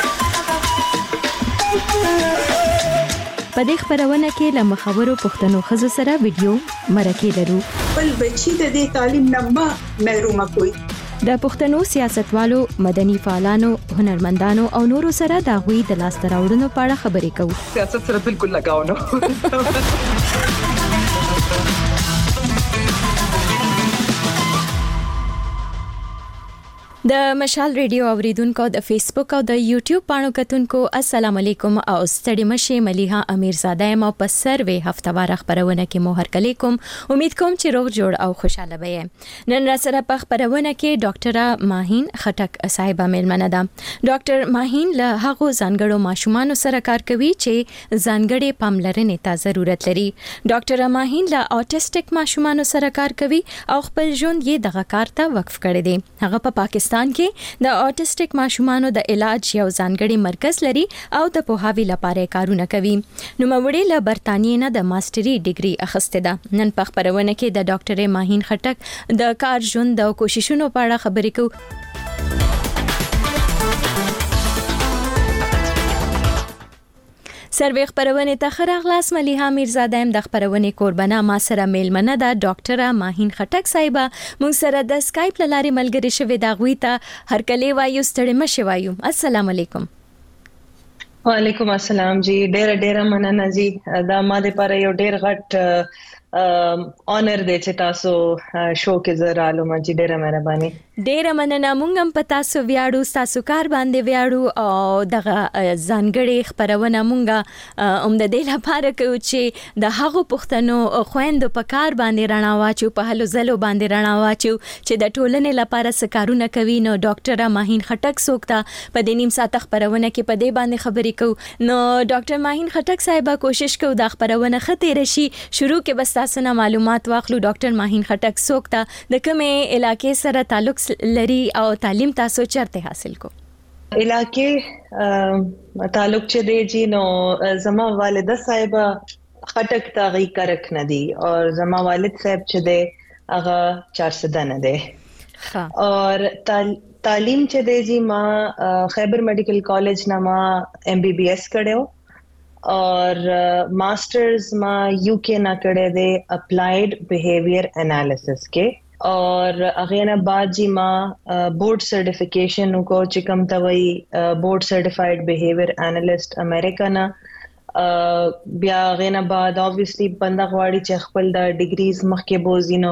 په دې خپرونه کې له مخورو پښتنو ښځو سره ویډیو مرکې لرو. بل بچی د دې تعلیم نه محرومه کوي. د پښتنو سیاستوالو، مدني فعالانو، هنرمندانو او نورو سره د غوي د لاسته راوړنو په اړه خبرې کوو. سیاست سره بالکل لگاو نه. د مشال ریډیو اوریدونکو د فیسبوک او د یوټیوب پاڼو کتونکو السلام علیکم او ستړي مشه ملیحه امیرزاده یم په سروې هفتوار خبرونه کې مو هرکلی کوم. امید کوم چې روغ جوړ او خوشاله به نن را سره په خبرونه کې ډاکټره ماهین خټک صاحبہ ملمنه ده. ډاکټر ماهین له هغو ځانګړو ماشومانو سره کار کوي چې ځانګړې پاملرنې ته ضرورت لري. ډاکټر ماهین له اوټیسټک ماشومانو سره کار کوي او خپل ژوند یې دغه کار ته وقف کړی دی. هغه په پاکستان کې د اوټیسټک ماشومانو د علاج یو ځانګړي مرکز لري او د پوهاوي لپاره کارونه کوي. نو مړې له برتانیې نه د ماستري ډیګري اخیسته ده. نن په خبرونه کې د ډاکټر ماهین خټک د کار ژوند او کوششونو په اړه خبرې کوو. سروې خبرونه ته خراغلاس ملیحه امیرزاده هم د خبرونه قربانا ما سره میلمنه ده ډاکټره ماهین خټک صاحبہ موږ سره د اسکایپ لاري ملګری شوی دا غوي ته هرکلی وایو ستړي مشه وایو. السلام علیکم. وعلیکم السلام جی. ډېر مننه جی. دا ما د پر یو ډېر غټ اونر دی چې تاسو شو کې زرالو مجي ډیره مهرباني. ډیره مننه. مونږ هم پتا سو ویاړو تاسو کار باندې ویاړو او دغه ځانګړي خبرونه مونږه د دې لپاره کوي چې د هغو پښتنو خويندو په کار باندې رڼا واچو، په هلو زلو باندې رڼا واچو چې د ټولنې لپاره سکارونه کوي. نو ډاکټر ماهین خټک سوکتا په دې نیم ساعت خبرونه کې په دې باندې خبرې کو. نو ډاکټر ماهین خټک صاحب کوشش کو د خبرونه خته رشي شروع کې بس تاسو نه معلومات واخلو. ډاکټر ماهین خټک سوکتا د کومه علاقې سره تعلق لري او تعلیم تاسو چرته حاصل کو؟ علاقې تعلق چې دی جی نو زما والده صاحب خټک تاغي کرک ندی او زما والد صاحب چې دی هغه 400 نه دی. اور تعلیم چې دی جی ما خیبر میډیکل کالج نه ما MBBS کړو और मास्टर्स में यूके ना करे दे अप्लाइड बिहेवियर एनालिसिस के और अगेना बाद जी मां बोर्ड सर्टिफिकेशन को चिकम तवई board certified behaviour analyst America ना बिया अगेना बाद ऑब्वियसली बंदा गवाड़ी च खपल दा डिग्रीज मखके बोजिनो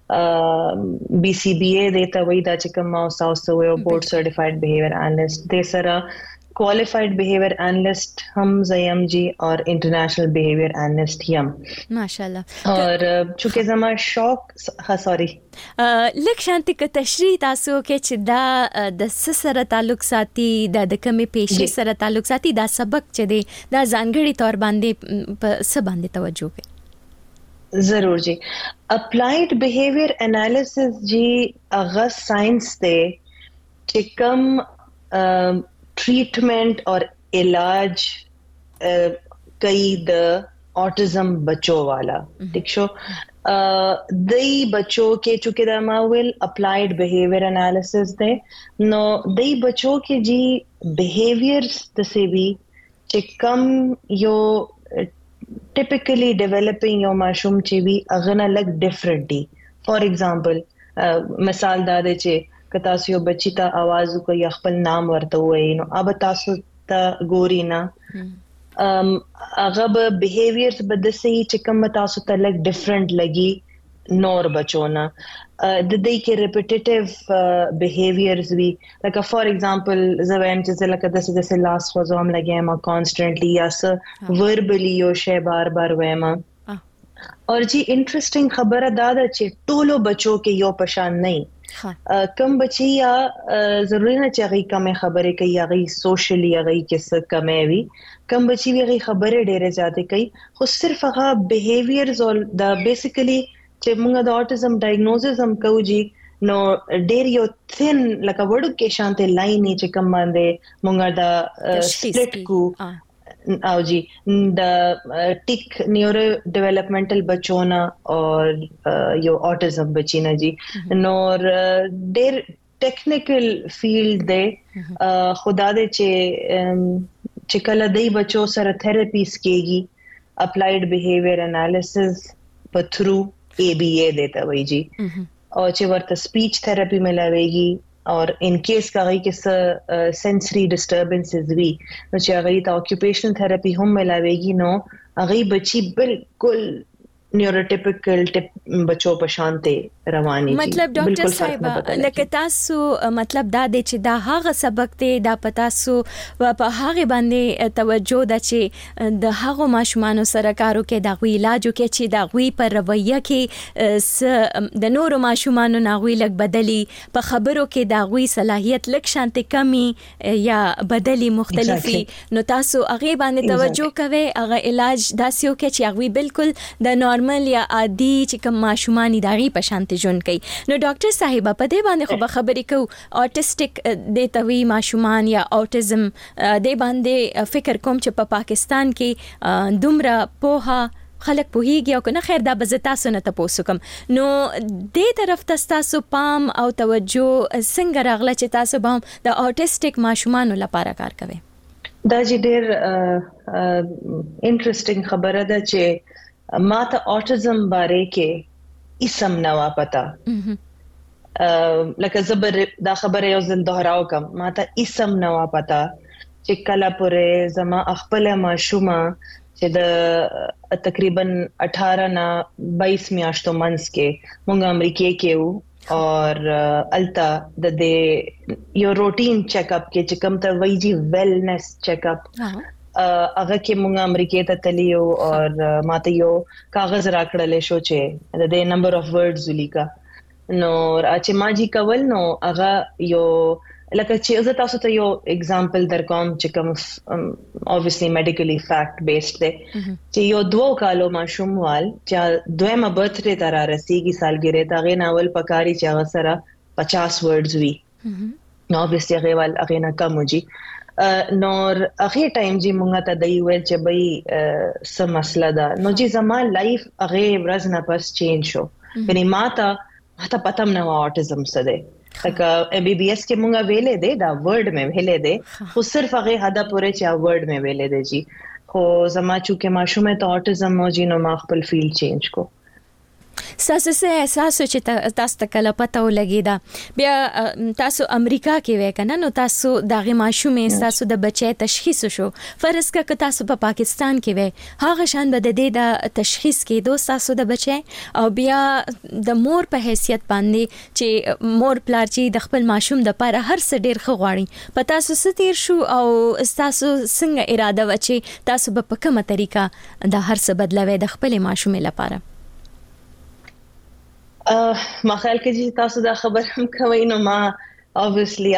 BCBA देता वही दा चिकम मा साउथ वे बोर्ड सर्टिफाइड बिहेवियर एनालिस्ट दे सरा क्वालिफाइड बिहेवियर एनालिस्ट हम जयम जी और इंटरनेशनल बिहेवियर एनालिस्ट हम माशाल्लाह. और चूंकि जमा शौक सॉरी لک شانتي ک تشریح تاسو کې چې دا د سره تعلق ساتي د کمې پیشې سره تعلق ساتي دا سبق چې دی دا ځانګړي تور باندې په څه باندې توجه کوي؟ ضرور جی. اپلائیڈ बिहेवियर एनालिसिस जी اغه ساينس ته چې کوم ट्रीटमेंट और इलाज कई द ऑटिज्म बच्चों वाला ठीक शो दई बच्चों के चूंकि द माविल अप्लाइड बिहेवियर एनालिसिस दे नो दई बच्चों के जी बिहेवियर्स तसे भी चिकम यो टिपिकली डेवलपिंग यो माशूम चे भी अगना लग डिफरेंटली. फॉर एग्जांपल मिसाल दादे चे कतासु यो बच्ची ता आवाज को या खपल नाम वर्तो हुए नो अब तासु ता गोरी ना अगब बिहेवियर्स बदसे ही चिकम तासु ता लग डिफरेंट लगी नोर बचोना ददई के रिपीटेटिव बिहेवियर्स भी लाइक फॉर एग्जांपल जवैन जैसे लका जैसे लास्ट खजोम लगे मा कॉन्स्टेंटली या स वर्बली यो शे बार बार वेमा. और जी इंटरेस्टिंग खबर दादा चे टोलो बच्चों के यो पशान नहीं कम बच्ची या जरूरी ना चाहिए कम खबरें कई या गई सोशली या गई किस कमे भी कम बच्ची भी गई खबरें डेरे जाते कई खुद सिर्फ अगा बिहेवियर्स और द बेसिकली जब मुंगा द ऑटिज्म डायग्नोसिस हम कहू जी नो डेर यो थिन लका वडु के शांते लाइन नीचे कम बांधे मुंगा द स्प्लिट को आओ जी द टिक न्यूरो डेवलपमेंटल बचोना और यो ऑटिज्म बचीना जी नोर देर टेक्निकल फील्ड दे खुदा दे चिकला दई बच्चों सर थेरेपीज केगी अप्लाइड बिहेवियर एनालिसिस पर थ्रू ABA देता वही जी और चे वर्त स्पीच थेरेपी में लावेगी और इन केस का गई किस सेंसरी डिस्टर्बेंसेस भी तो चे गई तो ऑक्यूपेशनल थेरेपी हम में लावेगी नो गई बच्ची बिल्कुल न्यूरोटिपिकल बच्चों पर शांति रवानी मतलब डॉक्टर साहिब लکه تاسو मतलब دا د چې دا هغه سبق ته دا پتا سو په هغه باندې توجه د چې د هغه ماشومان سره کارو کې دا غوي علاج کې چې دا غوي پر رویه کې د نورو ماشومان نه غوي لګ بدلی په خبرو کې دا غوي صلاحيت لک شانتي کمی یا بدلی مختلفي نو تاسو هغه باندې توجه کوئ هغه علاج داسیو کې چې غوي بالکل د نارمل یا عادي چې کوم ماشومان داغي په شانتي جون کوي. نو ډاکټر صاحب په دې باندې خو خبرې کو آټیسټک د توي ماشومان یا اوټیزم د باندې فکر کوم چې په پاکستان کې دومره پوها خلک پوهیږي او کنه خیر دا به تاسو نه تاسو کوم نو دې طرف تاسو پام او توجه څنګه راغله چې تاسو به د اوټیسټک ماشومان لپاره کار کوئ؟ دا چې ډېر انټرېسټینګ خبره ده چې ما ته اوټیزم باره کې اسم نوا پتا لکه زبر دا خبره یو ځل دوهراو کوم ما ته اسم نوا پتا چې کله پرې زما خپل ماشومه چې د تقریبا 18 نه 22 میاشتو منځ کې موږ امریکای کې وو اور التا د دې یو روټین چیک اپ کې چې کوم ته وایي ویلنس چیک اپ هغه کې موږ امریکای ته تلیو اور ماته یو کاغذ راکړل شو چې د دې نمبر اف ورډز ولیکا نو چې ما جی کول نو هغه یو لکه چې زه تاسو ته یو اگزامپل درکوم چې کوم obviously medically fact based دی چې یو 2 کالو ماشوم وال چې دویمه برثډے ته را رسیږي سالګریه ته غي ناول پکاري چې هغه سره 50 ورډز وي نو obviously هغه نه کم وږي نور هغه ټایم جی مونږ ته دی ویل چې بای سم مسله ده نو جی زما لایف هغه ورځ نه پس چینج شو یعنی ماته پتم نه اوټیزم څه دی لکه ام بی بی ایس کې مونږه ویلې ده دا ورډ مې ویلې ده خو صرف هغه حدا پورې چې ورډ مې ویلې ده جی خو زما چې ماشومه ته اوټیزم مو جی نو ما خپل فیل چینج کو تاسو څه احساس چې تاسو ته کله پته ولګی دا بیا تاسو امریکا کې وای کنه نو تاسو دغه ماشومې تاسو د بچی تشخیص شو فرض کړه تاسو په پاکستان کې وای هغه شان به د دې د تشخیص کې دوست تاسو د بچی او بیا د مور په حیثیت باندې چې مور پلار چې د خپل ماشوم د لپاره هر څه ډیر غواړي په تاسو ستیر شو او تاسو څنګه اراده وچی تاسو په کومه طریقه د هر څه بدلوي د خپل ماشوم لپاره ما خیال کې چې تاسو دا خبر هم کوي نو ما obviously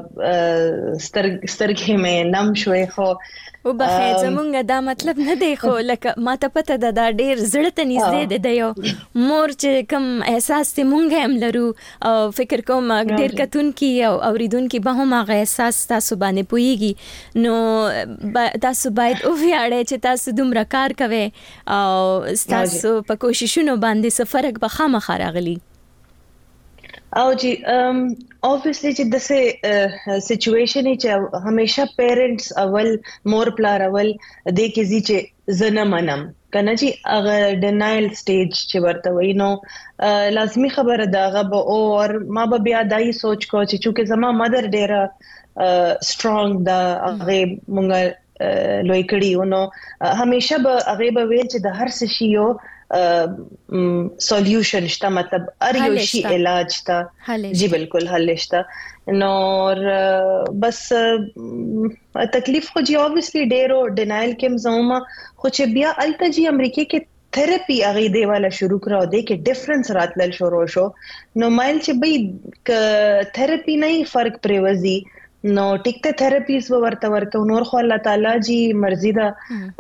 سترګې مې نم شوې خو او بخیر زمونږ دا مطلب نه دی خو لکه ما ته پته ده دا ډیر زړه ته نږدې دی یو مور چې کوم احساس ته مونږ هم لرو او فکر کوم ډیر کتونکي او اوریدونکي به هم هغه احساس تاسو باندې پويږي نو تاسو باید او ویاړئ چې تاسو دومره کار کوئ او تاسو په کوششونو باندې څه فرق به خامخا راغلی او جی obviously چې دغه سچويشن چې همیشه پیرنټس اول مور پلار اول د کې زی چې زنه منم کنه جی اگر ډینایل سټیج چې ورته وای نو لازمی خبره داغه به او ما به بیا دای سوچ کو چې چونکه زما مدر ډیره سترونګ دا هغه مونږ لوی کړي نو همیشه به هغه به ویل چې د هر څه شی یو سوليوشن شته مطلب ار یو شی علاج تا جی بالکل حل شته نو بس تکلیف خو جی obviously ډیرو ډینایل کې مزومه خو چې بیا الته جی امریکای کې تھراپي هغه دی والا شروع کړو دی کې ډیفرنس راتلل شروع شو نو مایل چې به تھراپي نه فرق پریوزي نو ټیک ته تھراپیز ورته نور خو الله تعالی جی مرزي دا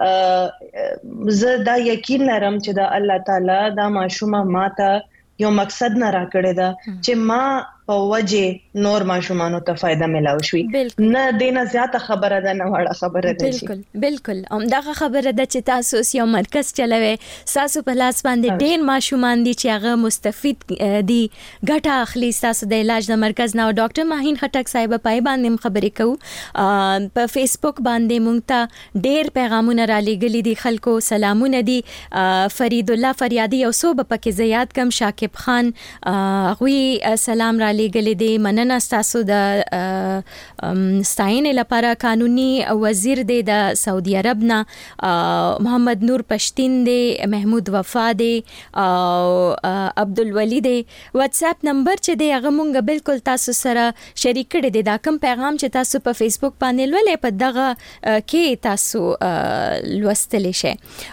زه دا یقین لرم چې دا الله تعالی دا ماشومه ماته یو مقصد نه راکړی دا چې ما په وجه نور ماشومانو ته فائدہ ملاو شي نه دینه زیاته خبره ده نه وړه خبره ده بالکل دغه خبره ده چې تاسو یو مرکز چلوي تاسو په لاس باندې ډېر ماشومان دي چې هغه مستفید دي ګټه اخلي تاسو د علاج د مرکز نه ډاکټر ماهین خټک صاحب پای باندې خبرې کوو په فیسبوک باندې مونږ ته ډېر پیغامونه را لېږلي دي خلکو سلامونه دي فرید الله فریادي او صوب پکې زیات کم شاکب خان غوي سلام را لګلې دي مننه تاسو د ستاینې لپاره قانوني وزیر دی د سعودي عرب نه محمد نور پښتين دی محمود وفا دی او عبد الولي دی واتس اپ نمبر چې دی هغه مونږ بالکل تاسو سره شریک کړی دی دا کوم پیغام چې تاسو په فیسبوک باندې لولې په دغه کې تاسو لوستلی شئ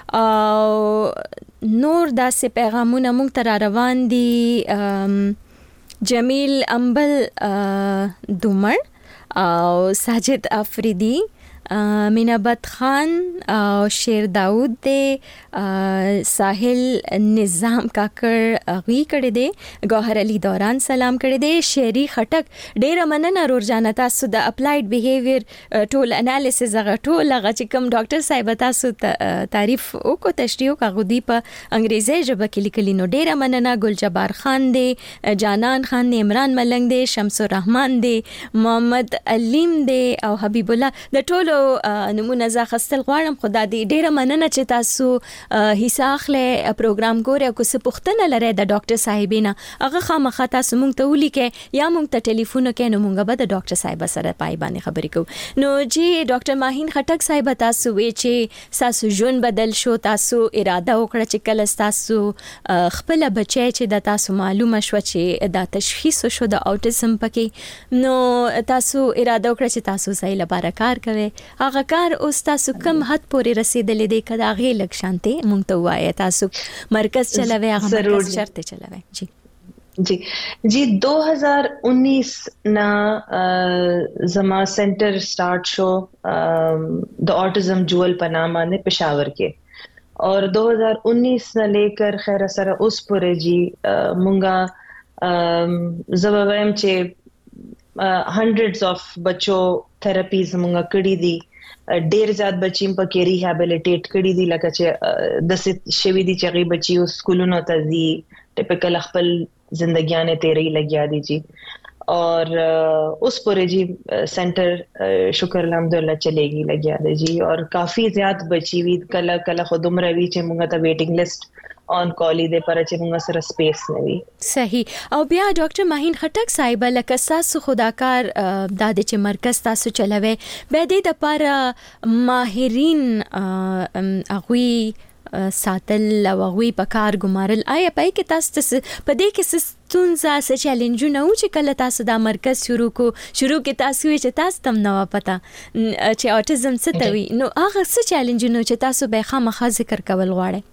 او نور داسې پیغامونه مونږ ته را روان دي جمیل امبل دومر او ساجد افریدی مینابت خان او شیر داود دی ساحل نظام کاکړ غوی کړي دي ګوهر علي دوران سلام کړي دي شيري خټک ډیره مننه رور جان تاسو د اپلایډ بیهیویر ټول انالیسز هغه ټول هغه چې کوم ډاکټر صاحب تاسو تعریف وکړو تشریح وکړو دی په انګریزي ژبه کې لیکلی نو ډیره مننه ګل جبار خان دی جانان خان دی عمران ملنګ دی شمس الرحمن دی محمد علیم دی او حبیب الله د ټولو ډیرو نمونه ځخستل غواړم خدای دې ډیره مننه چې تاسو حصہ اخلي پروګرام ګوري او څه پوښتنه لري د ډاکټر صاحبینه هغه خامخا تاسو مونږ ته ولیکئ یا مونږ ته ټلیفون وکړئ نو مونږ به د ډاکټر صاحب سره پای باندې خبرې کوو. نو جی ډاکټر ماهین خټک صاحب تاسو وی چې تاسو ژوند بدل شو تاسو اراده وکړه چې کله تاسو خپل بچی چې د تاسو معلومه شو چې دا تشخیص شو د اوټیزم پکې نو تاسو اراده وکړه چې تاسو صحیح لپاره کار کوي هغه کار اوس تاسو کم حد پورې رسیدلې دی کدا غي لک شانته مونږ ته وایي تاسو مرکز چلوي هغه مرکز شرط چلوي. जी 2019 ना जमा सेंटर स्टार्ट शो द ऑटिज्म जूअल पनामा ने पेशावर के और 2019 न लेकर खैर सर उस पूरे जी मुंगा जवाबम चे hundreds of बच्चों थेरेपीज मुंगा कड़ी दी ډیر زیات بچیم په کې ریهابیلیټیټ کړي دي لکه چې د شوی دي چې غي بچي سکولونو ته ځي ټیپیکل خپل زندگیانه تیرې لګیا دي جی اور اس پورے جی سینٹر شکر الحمدللہ چلےگی لګیا دي جی اور کافی زیات بچی وی کله خودم روي چې موږ ته ویټینګ لیست اون کالی دے پر چې موږ سره سپیس نه وي. صحیح. او بیا ډاکټر ماهین خټک صاحب لکه تاسو خداکار د دې مرکز تاسو چلوي به د لپاره ماهرین اغوي ساتل او اغوي په کار ګمارل آیا پای کې تاسو په دې کې ستونزه څه چیلنجونه او چې کله تاسو دا مرکز شروع کې تاسو چې تاسو تم نو پتا چې اوټیزم څه ته وي نو هغه څه چیلنجونه چې تاسو به خامخا ذکر کول غواړئ؟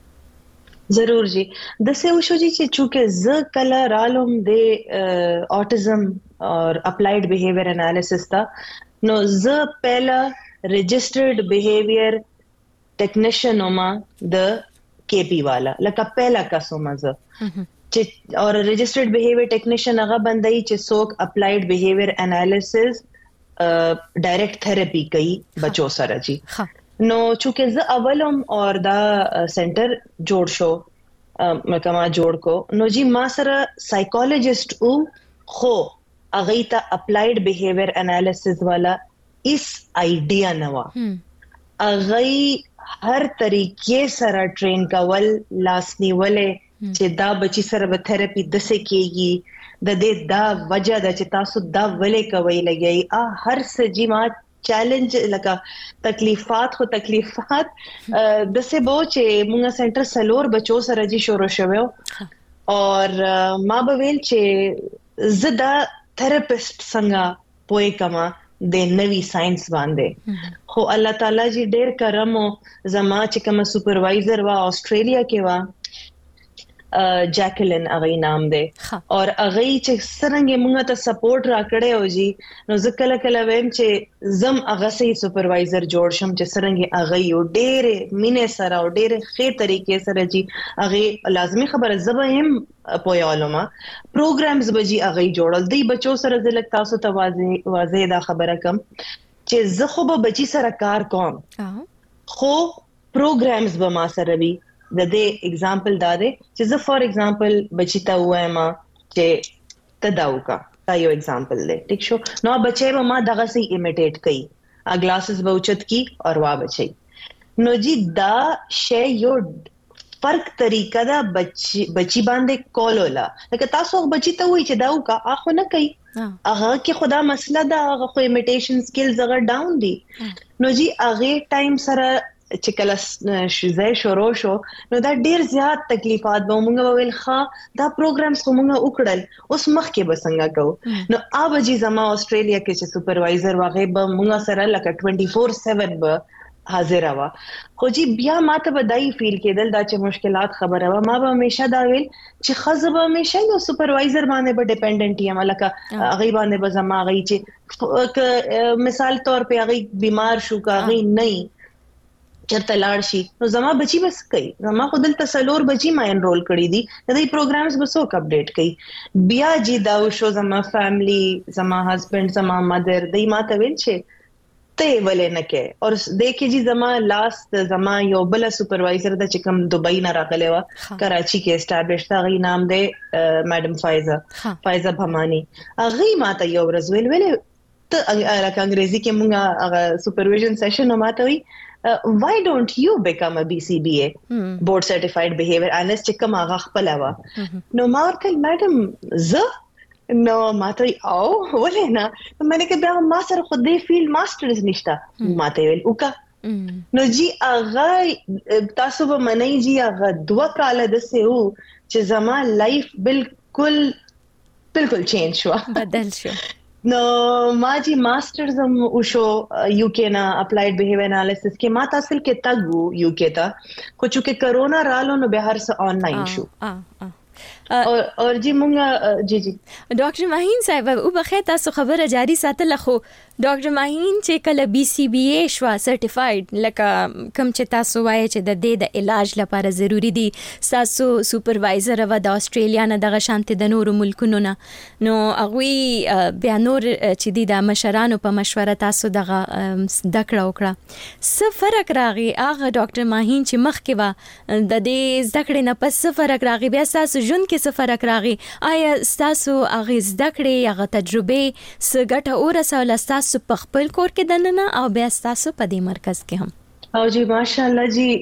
ضرور جی دسه وشو جی چې چونکه ز کله رالم د اوټیزم اور اپلائیڈ بیهیویر انالیسس تا نو ز پہلا رجسٹرڈ بیهیویر ٹیکنیشن اوما د کے پی والا لکه پہلا قسم ز چې اور رجسٹرڈ بیهیویر ټیکنیشن هغه بندای چې سوک اپلائیڈ بیهیویر انالیسس ډایرکټ تھراپی کوي بچو سره جی نو چونکه ز اولم اور دا سینٹر جوړ شو مکما جوړ کو نو جی ما سره سائیکالوجسٹ او خو اغیتا اپلائیڈ بیهیویر انالیسس والا اس آئیڈیا نوا اغی ہر طریقے سره ټرین کول لاسنی ولې چې دا بچی سره به تھراپی دسه کیږي د دې دا وجہ د چې تاسو دا ولې کوي لګي هر سجی ما چیلنج لکه تکلیفات دسه بو چې مونږه سنټر سلور بچو سره جی شروع شوو اور ما بویل چې زدا تھراپیسٹ څنګه پوي کما د نوی ساينس باندې خو الله تعالی جی ډېر کرم او زما چې کوم سپروایزر وا استرالیا کې وا جیکلن اغه نام دی اور اغه چې څنګه موږ ته سپورټ راکړې او جی نو ځکه کله ویم چې زم اغه سي سپروایزر جوړ شم چې څنګه اغه یو ډېر مینه سره او ډېر ښه طریقې سره جی اغه لازمی خبره زبهم پویالما پروګرامز بجی اغه جوړل دی بچو سره زلک تاسو ته واضح دا خبره کم چې زه خو به بچی سره کار کوم خو پروګرامز به ما سره وي د دې اگزامپل دا دی چې زه فور اگزامپل بچی ته وایم چې تداو کا دا یو اگزامپل دی ٹھیک شو نو بچي به ما دغه سي ایمیټیټ کوي ا گلاسز به اوچت کی اور وا بچي نو جی دا شی یو فرق طریقه دا بچی باندې کولولا لکه تاسو بچی ته وای چې داو کا اخو نه کوي هغه کې خدا مسله دا هغه خو ایمیټیشن سکلز هغه ډاون دي نو جی هغه ټایم سره چې کله شزه شروع شو نو دا ډیر زیات تکلیفات به موږ ویل ښه دا پروګرامز کومه وکړل اوس مخ کې بسنګا کو نو اوبجی زما استرالیا کې چې سپروایزر واغې به موږ سره لکه 24/7 به حاضر وا خو جی بیا ماته بدای فیل کېدل دا چې مشکلات خبره وا ما به همیشه دا ویل چې خزه به همیشه یو سپروایزر باندې به ډیپندنٹ یم لکه هغه باندې به زما هغه چې مثال طور په هغه بیمار شو کا هغه نه چرته لاړ شي نو زما بچي بس کوي زما خودل تسلور بچي ما انرول کړی دي د دې پروګرامز به سو اپډیټ کوي بیا جی دا شو زما فیملی زما هسبند زما مدر دای ما ته ویل چې ته ولې نه کې اور دیکھې جی زما لاست زما یو بل سپروایزر د چکم دبئی نه راغلی و کراچي کې اسټابلیش تا غي نام دی میډم فایزا بهمانی اغه ما ته یو ورځ ویل ته لکه انګریزي کې مونږه سپرویژن سیشن ماته وي why don't you become a BCBA board certified behavior analyst چې کوم هغه خپل وا نو ما ورته میډم زه نو ماته او ولې نه مې کې بیا ما سره خو دې فیلډ ماسترز نشته ماته ویل وکا نو جی هغه تاسو به منئ جی هغه 2 کال د سه وو چې زما لایف بالکل چینج شو بدل شو نو ما جی ماسترز هم وشو UK نه اپلایډ بیهیویر انالیسس کې ما تاسو کې تګو UK ته خو چې کرونا رالو نو به هر څه آنلاین شو اور جی مونږه جی ډاکټر ماهین صاحب او بخیر تاسو خبره جاری ساتل خو ډاکټر ماهین چې کله BCBA شوا سرټیفاید لکه کوم چې تاسو وایي چې د دې د علاج لپاره ضروری دي تاسو سپروایزر و د استرالیا نه دغه شانتي د نورو ملکونو نه نو هغه بیا نور چې دي د مشرانو په مشوره تاسو دغه دکړه وکړه څه فرق راغی هغه ډاکټر ماهین چې مخکې و د دې ذکر نه پس څه فرق راغی بیا تاسو جون کې څه فرق راغی آیا تاسو هغه ذکر هغه تجربه څه ګټه ورسول تاسو په خپل کور کې دننه او بیا تاسو په دې مرکز کې هم او جی ماشاءالله جی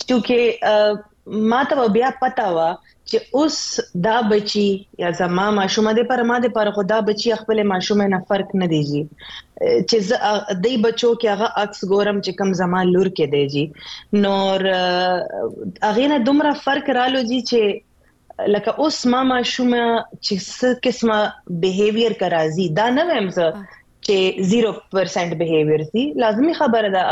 چې ما ته بیا پتا وا چې اوس دا بچي یا زما ماشومه دې پر ما دې پر خدا بچي خپل ماشومه نه فرق نه دیږي چې دې بچو کې هغه عکس ګورم چې کم زما لور کې دیږي نور هغه نه دومره فرق رالو جی چې لکه اوس ما ماشومه چې څه قسمه بیهیویر کرازي دا نه ویم زه چې 0% بیهیویر سي لازمی خبره ده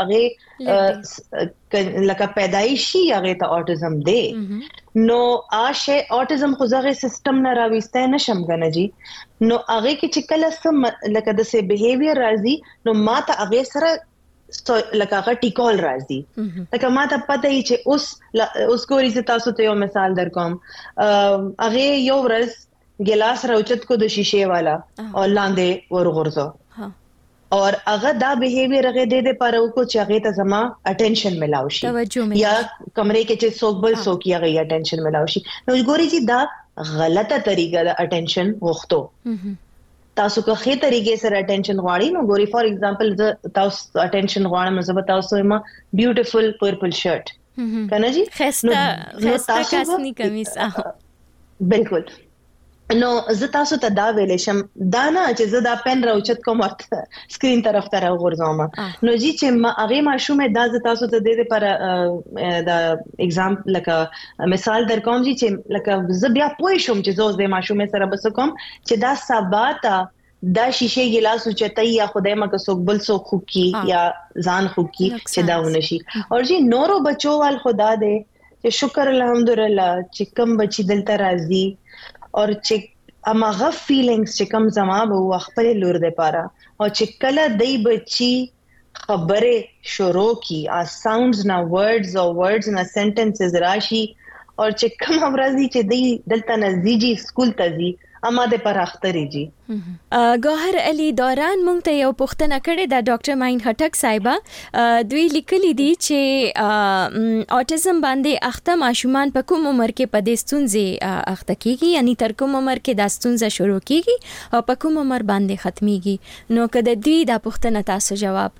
هغه لکه پیدایشي هغه ته اوټیزم دی نو آشه اوټیزم خو زغه سیستم نه راويسته نشم غنه جی نو هغه کې چې کله سم لکه د سه بیهیویر راځي نو ما ته هغه سره لکه هغه ټیکول راځي لکه ما ته پته ای چې اوس ګوري چې تاسو ته یو مثال درکوم هغه یو ورځ ګلاس راوچت کو د شیشه والا او لاندې ورغورځو اور هغه دا بیهیویر هغه د دې پر کو چې هغه ته زما اټینشن ملاو شي یا کمرې کې چې څوک بل څوک یې هغه اټینشن ملاو شي نو ګوري چې دا غلطه طریقه د اټینشن وختو تاسو که خې طریقې سره اټینشن غواړئ نو ګوري فار ایگزامپل تاسو اټینشن غواړم زه تاسو ما بیوټیفل پرپل شرټ کنه جی خسته کاسنی کمیس بالکل نو زه تاسو ته دا ویلې شم دا نه چې زه دا پن راوچت کوم سکرین طرف ته راغورځوم نو جی چې هغه ماشومه دا زه تاسو ته د دې پر دا اگزام لکه مثال در کوم جی چې لکه زه بیا پوه شم چې زه د ماشومه سره بس کوم چې دا سباته دا شیشه ګلاس چتای یا خدای مکه څوک بل څوک خوکی یا ځان خوکی چې دا ونشي اور جی نورو بچو وال خدا دې چې شکر الحمدلله چې کم بچی دلته راځي اور چې امغه فیلینګز چې کم زما به خپل لور ده پاره او چې کله دای بچي خبره شروع کی ساوندز نا ورډز نا سنټنسز راشي اور چې کوم امراضي چې دی دلته نزدیجی سکول ته ځي اما د پر اختری جی ګوهر علي دوران مونږ ته یو پوښتنه کړې ده ډاکټر ماین خټک صاحبہ دوی لیکلي دي چې اوټیزم باندې اخته ماشومان په کوم عمر کې په دې ستونزې اخته کیږي یعنی تر کوم عمر کې دا ستونزه شروع کیږي او په کوم عمر باندې ختميږي نو کله دوی دا پوښتنه تاسو جواب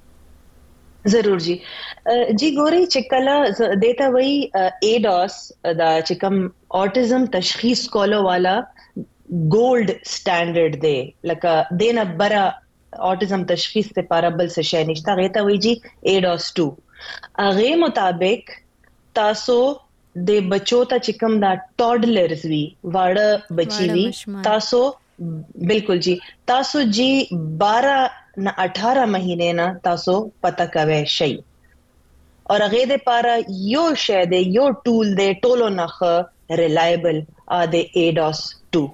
کې ضرور جی ګوري چې کله دیتا وی ایډاس دا چې کوم اوټیزم تشخیص کولو والا ګولډ سټانډرډ دی لکه دینه برا اوټیزم تشخیص لپاره بل څه شي نشته غیته وی جی ایډاس 2 هغه مطابق تاسو د بچو ته چې کوم دا ټاډلرز وی واړه بچی وی تاسو بالکل جی تاسو جی 12 نه 18 مہینے نه تاسو پتا کوي شي اور هغه د لپاره یو شی دی یو ټول دی ټولو نه ریلایبل د ایډاس 2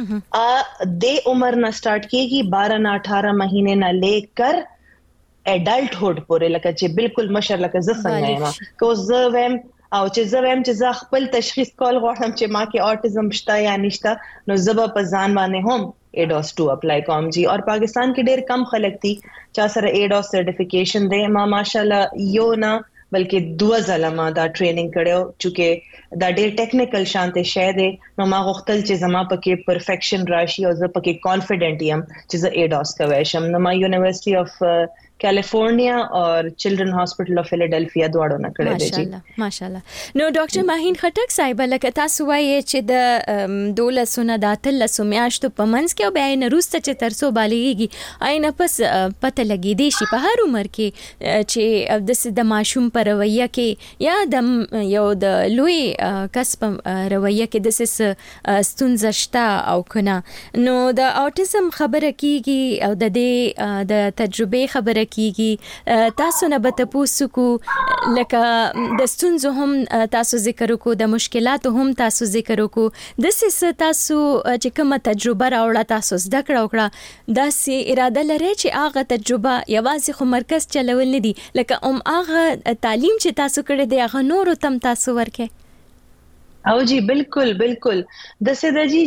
دے عمر نہ سٹارٹ کی گی 12 نہ 18 مہینے نہ لے کر ایڈلٹ ہوڈ پورے لکه چې بالکل مشر لکه ز څنګه ما کو زویم او چې زویم چې ز خپل تشخیص کول غواړم چې ما کې اوټیزم شته یا نشته نو زبا په ځان باندې هم ایډاس 2 اپلای کوم جی اور پاکستان کې ډېر کم خلک دي چې سره ایډاس سرټیفیکیشن دی ما ماشاءالله یو نه بلکې 2 ځله ما دا ټریننګ کړو چې دا ډېر ټیکنیکل شانته شې ده نو ما غوښتل چې زما پکې پرفیکشن راشي او زه پکې کانفیډنٹ یم چې زه ایډاس کوي شم نو ما یونیورسيټي اف کیلیفورنیا اور چلډرن هاسپټل اف فیلډلفیا دواړو نه کړی دی ماشاءالله ماشاءالله نو ډاکټر ماهین خټک صاحب لکه تاسو وایي چې د 12 د 13 میاشتو په منځ کې او بیا نه روسته چې ترسو بالغیږي آینه پس پته لګی دی شي په هر عمر کې چې د ماشوم پر رویه کې یا د یو د لوی کسب رویه کې د ستونزه شته او کنه نو د اوټیزم خبره کیږي او د دې د تجربه خبره کیږي تاسو نه به تاسو کو لکه د ستونزو هم تاسو ذکر وکړو د مشکلاتو هم تاسو ذکر وکړو د سیس تاسو چې کومه تجربه راوړه تاسو زده کړو دا سي اراده لري چې هغه تجربه یوازې خو مرکز چلول نه دي لکه هغه تعلیم چې تاسو کړی دی هغه نور تم تاسو ورکه او جی بالکل بالکل د سداجی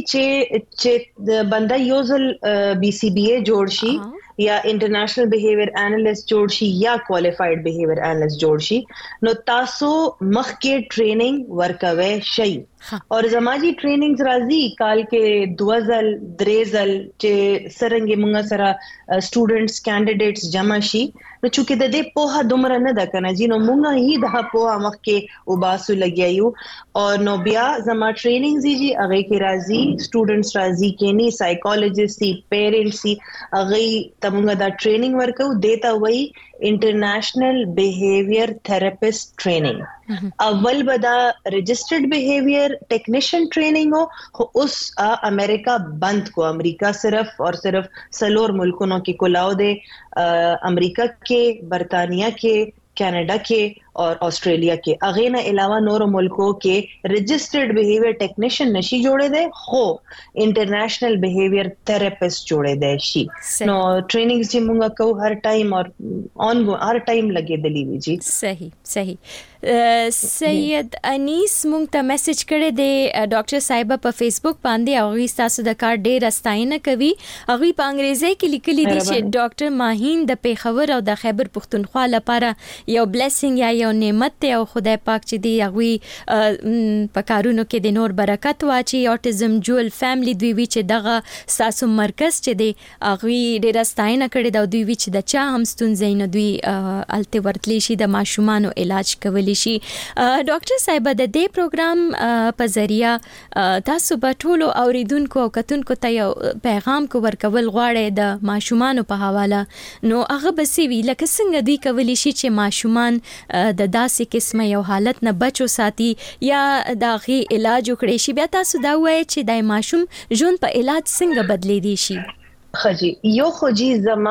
چې بندا یوزل BCBA جوړ شي یا انټرنیشنل بیهیویر انالیست جوړ شي یا کوالیفاید بیهیویر انالیست جوړ شي نو تاسو مخکې ټریننګ ورکوي شي اور زماجی ټریننګز راځي کال کې 2000 3000 چې سرنګي مونږ سره سټوډنټس کینډیډیټس جمع شي نو چې د دې په دومره نه ده کنه جی نو مونږ هی د په مخکې وباسو لګیایو او نو بیا زما ټریننګز جی هغه کې راځي سټوډنټس راځي کې ني سایکولوژیست سي پیرنټس سي هغه تمغه دا ټریننګ ورکو دیتا وای انټرنیشنل بیهیویر تھراپسٹ ټریننګ اول بدا رجسٹرڈ بیهیویر ٹیکنیشین ٹریننگ ہو اس امریکہ بند کو امریکہ صرف اور صرف سلور ملکوں کی کلاو دے امریکہ کے برطانیہ کے کینیڈا کے اور آسٹریلیا کے اغینا علاوہ نور ملکوں کے رجسٹرڈ بیہیویر ٹیکنیشین نشی جوڑے دے خو انٹرنیشنل بیہیویر تھراپسٹ جوڑے دے شی نو ٹریننگز جی مونگا کو ہر ٹائم اور آن گو ہر ټایم لګې دلی وی جی صحیح سید انیس مونږ ته میسج کړی دی ډاکټر صاحب په فیسبوک باندې او غي تاسو د کار ډیر استاینه کوي هغه په انګریزي کې لیکلي دي چې ډاکټر ماهین د پیښور او د خیبر پښتونخوا لپاره یو بلیسینګ یا یو نعمت ته او خدای پاک چې دی هغه په کارونو کې د نور برکت واچي اوټیزم جول فیملی دوی وی چې دغه ساسو مرکز چې دی هغه ډیر استاینه کړی دا دوی وی چې د چا هم ستونزې نه دوی الته ورتلی شي د ماشومان علاج کولی شي ډاکټر صاحب د دې پروګرام په ذریعہ تاسو په ټولو اوریدونکو او کتونکو ته یو پیغام کو ورکول غواړي د ماشومان په حواله نو هغه بسې وی لکه څنګه دوی کولی شي چې ماشومان د داسې قسمه یو حالت نه بچو ساتي یا د غي علاج وکړي شي بیا تاسو دا وایي چې د ماشوم ژوند په علاج څنګه بدلی دي شي خجی یو خجی زما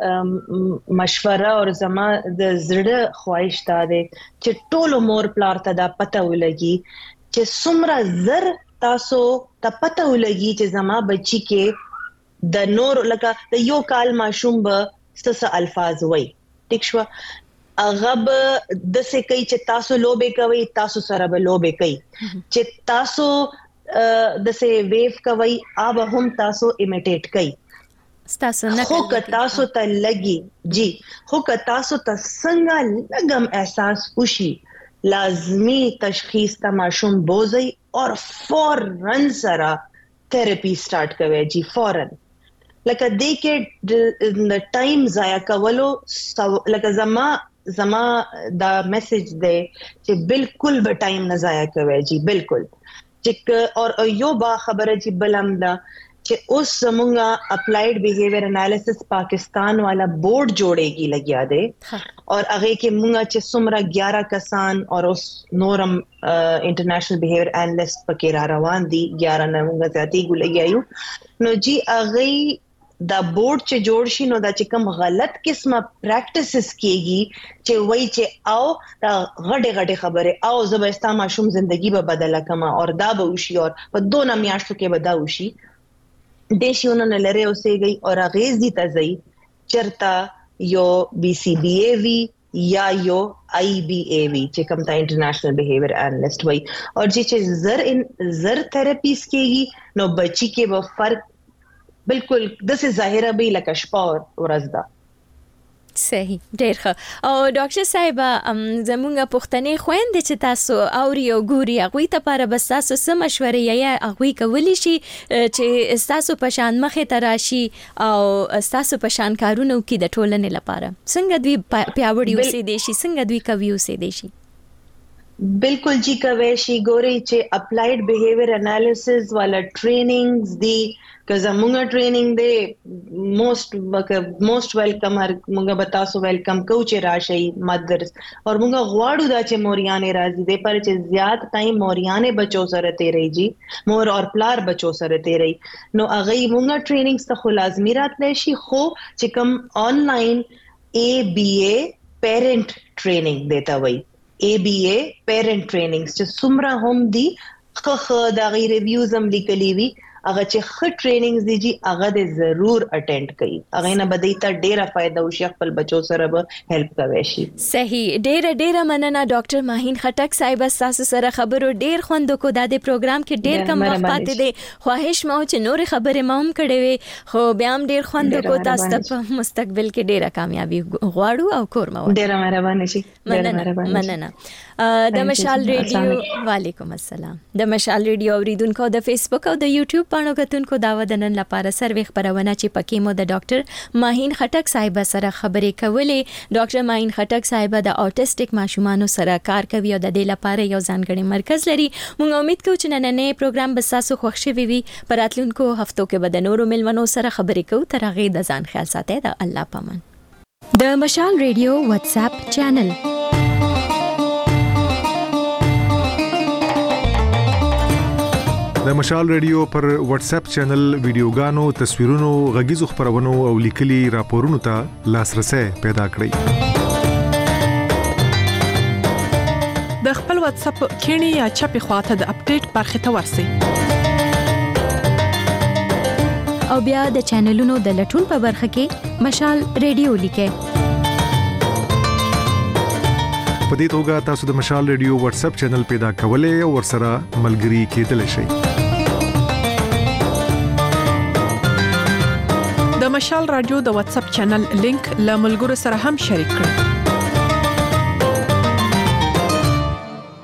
مشوره اور زما د زړه خواهش تا ده چې ټول مور پلار ته دا پته ولګي چې څومره زر تاسو ته پته ولګي چې زما بچی کې د نور لکه د یو کال ماشوم به څه الفاظ وای ټیک شو اغب د څه کوي چې تاسو لوبه کوي تاسو سره به لوبه کوي چې تاسو د څه ویو کوي اب هم تاسو ایمیټیټ کوي خو که تاسو ته لګي جی خو که تاسو ته څنګه لګم احساس وشي لازمی تشخیص ته ماشوم بوزي اور فورن سره تھراپی سٹارټ کوي جی فورن لکه دې کې د ټایم ضایع کولو لکه زما دا میسج دی چې بالکل به ټایم نه ضایع کوي جی بالکل چې اور یو با خبره جی بلم دا چې اوس زمونږه اپلائیډ بیهیویر انالیسس پاکستان والا بورډ جوړېږي لګیا دی اور هغه کې مونږه چې څومره 11 کسان اور اوس نورم انټرنیشنل بیهیویر انالیست پکې را روان دي 11 نه مونږه ذاتی ګولګیایو نو جی هغه دا بورډ چې جوړ شي نو دا چې کوم غلط قسمه پریکټیسز کیږي چې وای چې او دا غټه غټه خبره او زبستا ماشوم ژوندۍ به بدله کما اور دا به وشي اور په 2 میاشتو کې به دا وشي دیشی انہوں نے لرے اسے گئی اور اغیزی تزئی چرتا یو BCBA وی یا یو IBA وی چې کوم تا انټرنیشنل بیهیویر انالیست وای اور چې زر تھراپیز کېږي نو بچی کې به فرق بالکل د څه ظاهره به لکه شپه او ورځ ده صحیح ډیر ښه. او ډاکټر صاحب زموږ پښتنې خويندې چې تاسو اوري او ګوري هغه ته لپاره بس تاسو څه مشورې یا هغه کولی شي چې تاسو په شان مخه تراشي او تاسو په شان کارونه کوي د ټولنې لپاره څنګه دوی پیاوړي اوسې دي شي څنګه دوی کوي اوسې دي شي؟ बिल्कुल जी कवेशी गोरी चे अप्लाइड बिहेवियर एनालिसिस वाला ट्रेनिंग्स दी कज़मुंगा ट्रेनिंग दे मोस्ट वेलकम हर मुंगा बतासो वेलकम कोचे राशई मदर्स और मुंगा ग्वाडू दा चे मोरियाने राजी दे पर चे ज्यादा टाइम मोरियाने बच्चों सरते रही जी मोर और प्लार बच्चों सरते रही नो अगई मुंगा ट्रेनिंग्स त खुलाजमी रात लेशी खो चे कम ऑनलाइन ABA पेरेंट ट्रेनिंग देता वही ABA पेरेंट ट्रेनिंग्स چې څومره هم دي خه دا غي ریویوز هم لیکلي وي هغه چې خه ټریننګز دي هغه د ضرور اټینډ کړي هغه نه بدایته ډیره فائدہ او خپل بچو سره به هیلپ کوي شي. صحیح ډیره مننه ډاکټر ماهین خټک صاحب تاسو سره خبرو ډیر خوند کو د پروګرام کې ډیر کم وخت پاتې دی خواهش مو چې نور خبره مو هم کړې وي خو بیا هم ډیر خوند کو تاسو ته مستقبل کې ډیره کامیابی غواړو او کور مو ډیره مهرباني شي. مننه. د مشال ریډیو وعلیکم السلام. د مشال ریډیو اوریدونکو د فیسبوک او د یوټیوب پاڼو کتونکو دا ودنن لپاره سروي خبرونه چې پکې مو د ډاکټر ماهین خټک صاحب سره خبرې کولې. ډاکټر ماهین خټک صاحب د اوټیسټک ماشومانو سره کار کوي او د دې لپاره یو ځانګړی مرکز لري. موږ امید کوو چې نننې پروګرام به تاسو خوښ شي وي. پر راتلونکو هفتو کې به د نورو ملمنو سره خبرې کوو. تر هغه د ځان خیال ساتئ. د الله پامان. د مشال ریډیو واتس اپ چینل د مشال ریډیو پر واتس اپ چینل ویډیوګانو تصویرونو غږیزو خبرونو او لیکلي راپورونو ته لاسرسي پیدا کړئ. د خپل واتس اپ کینی یا چپی خواته د اپډیټ برخه ته ورسئ او بیا د چینلونو د لټون په برخه کې مشال ریډیو لیکئ. په دې توګه تاسو د مشال ریډیو واتس اپ چینل پیدا کولای او ورسره ملګري کېدلی شئ. د مشال رادیو د واتس اپ چینل لینک له ملګرو سره هم شریک کړئ.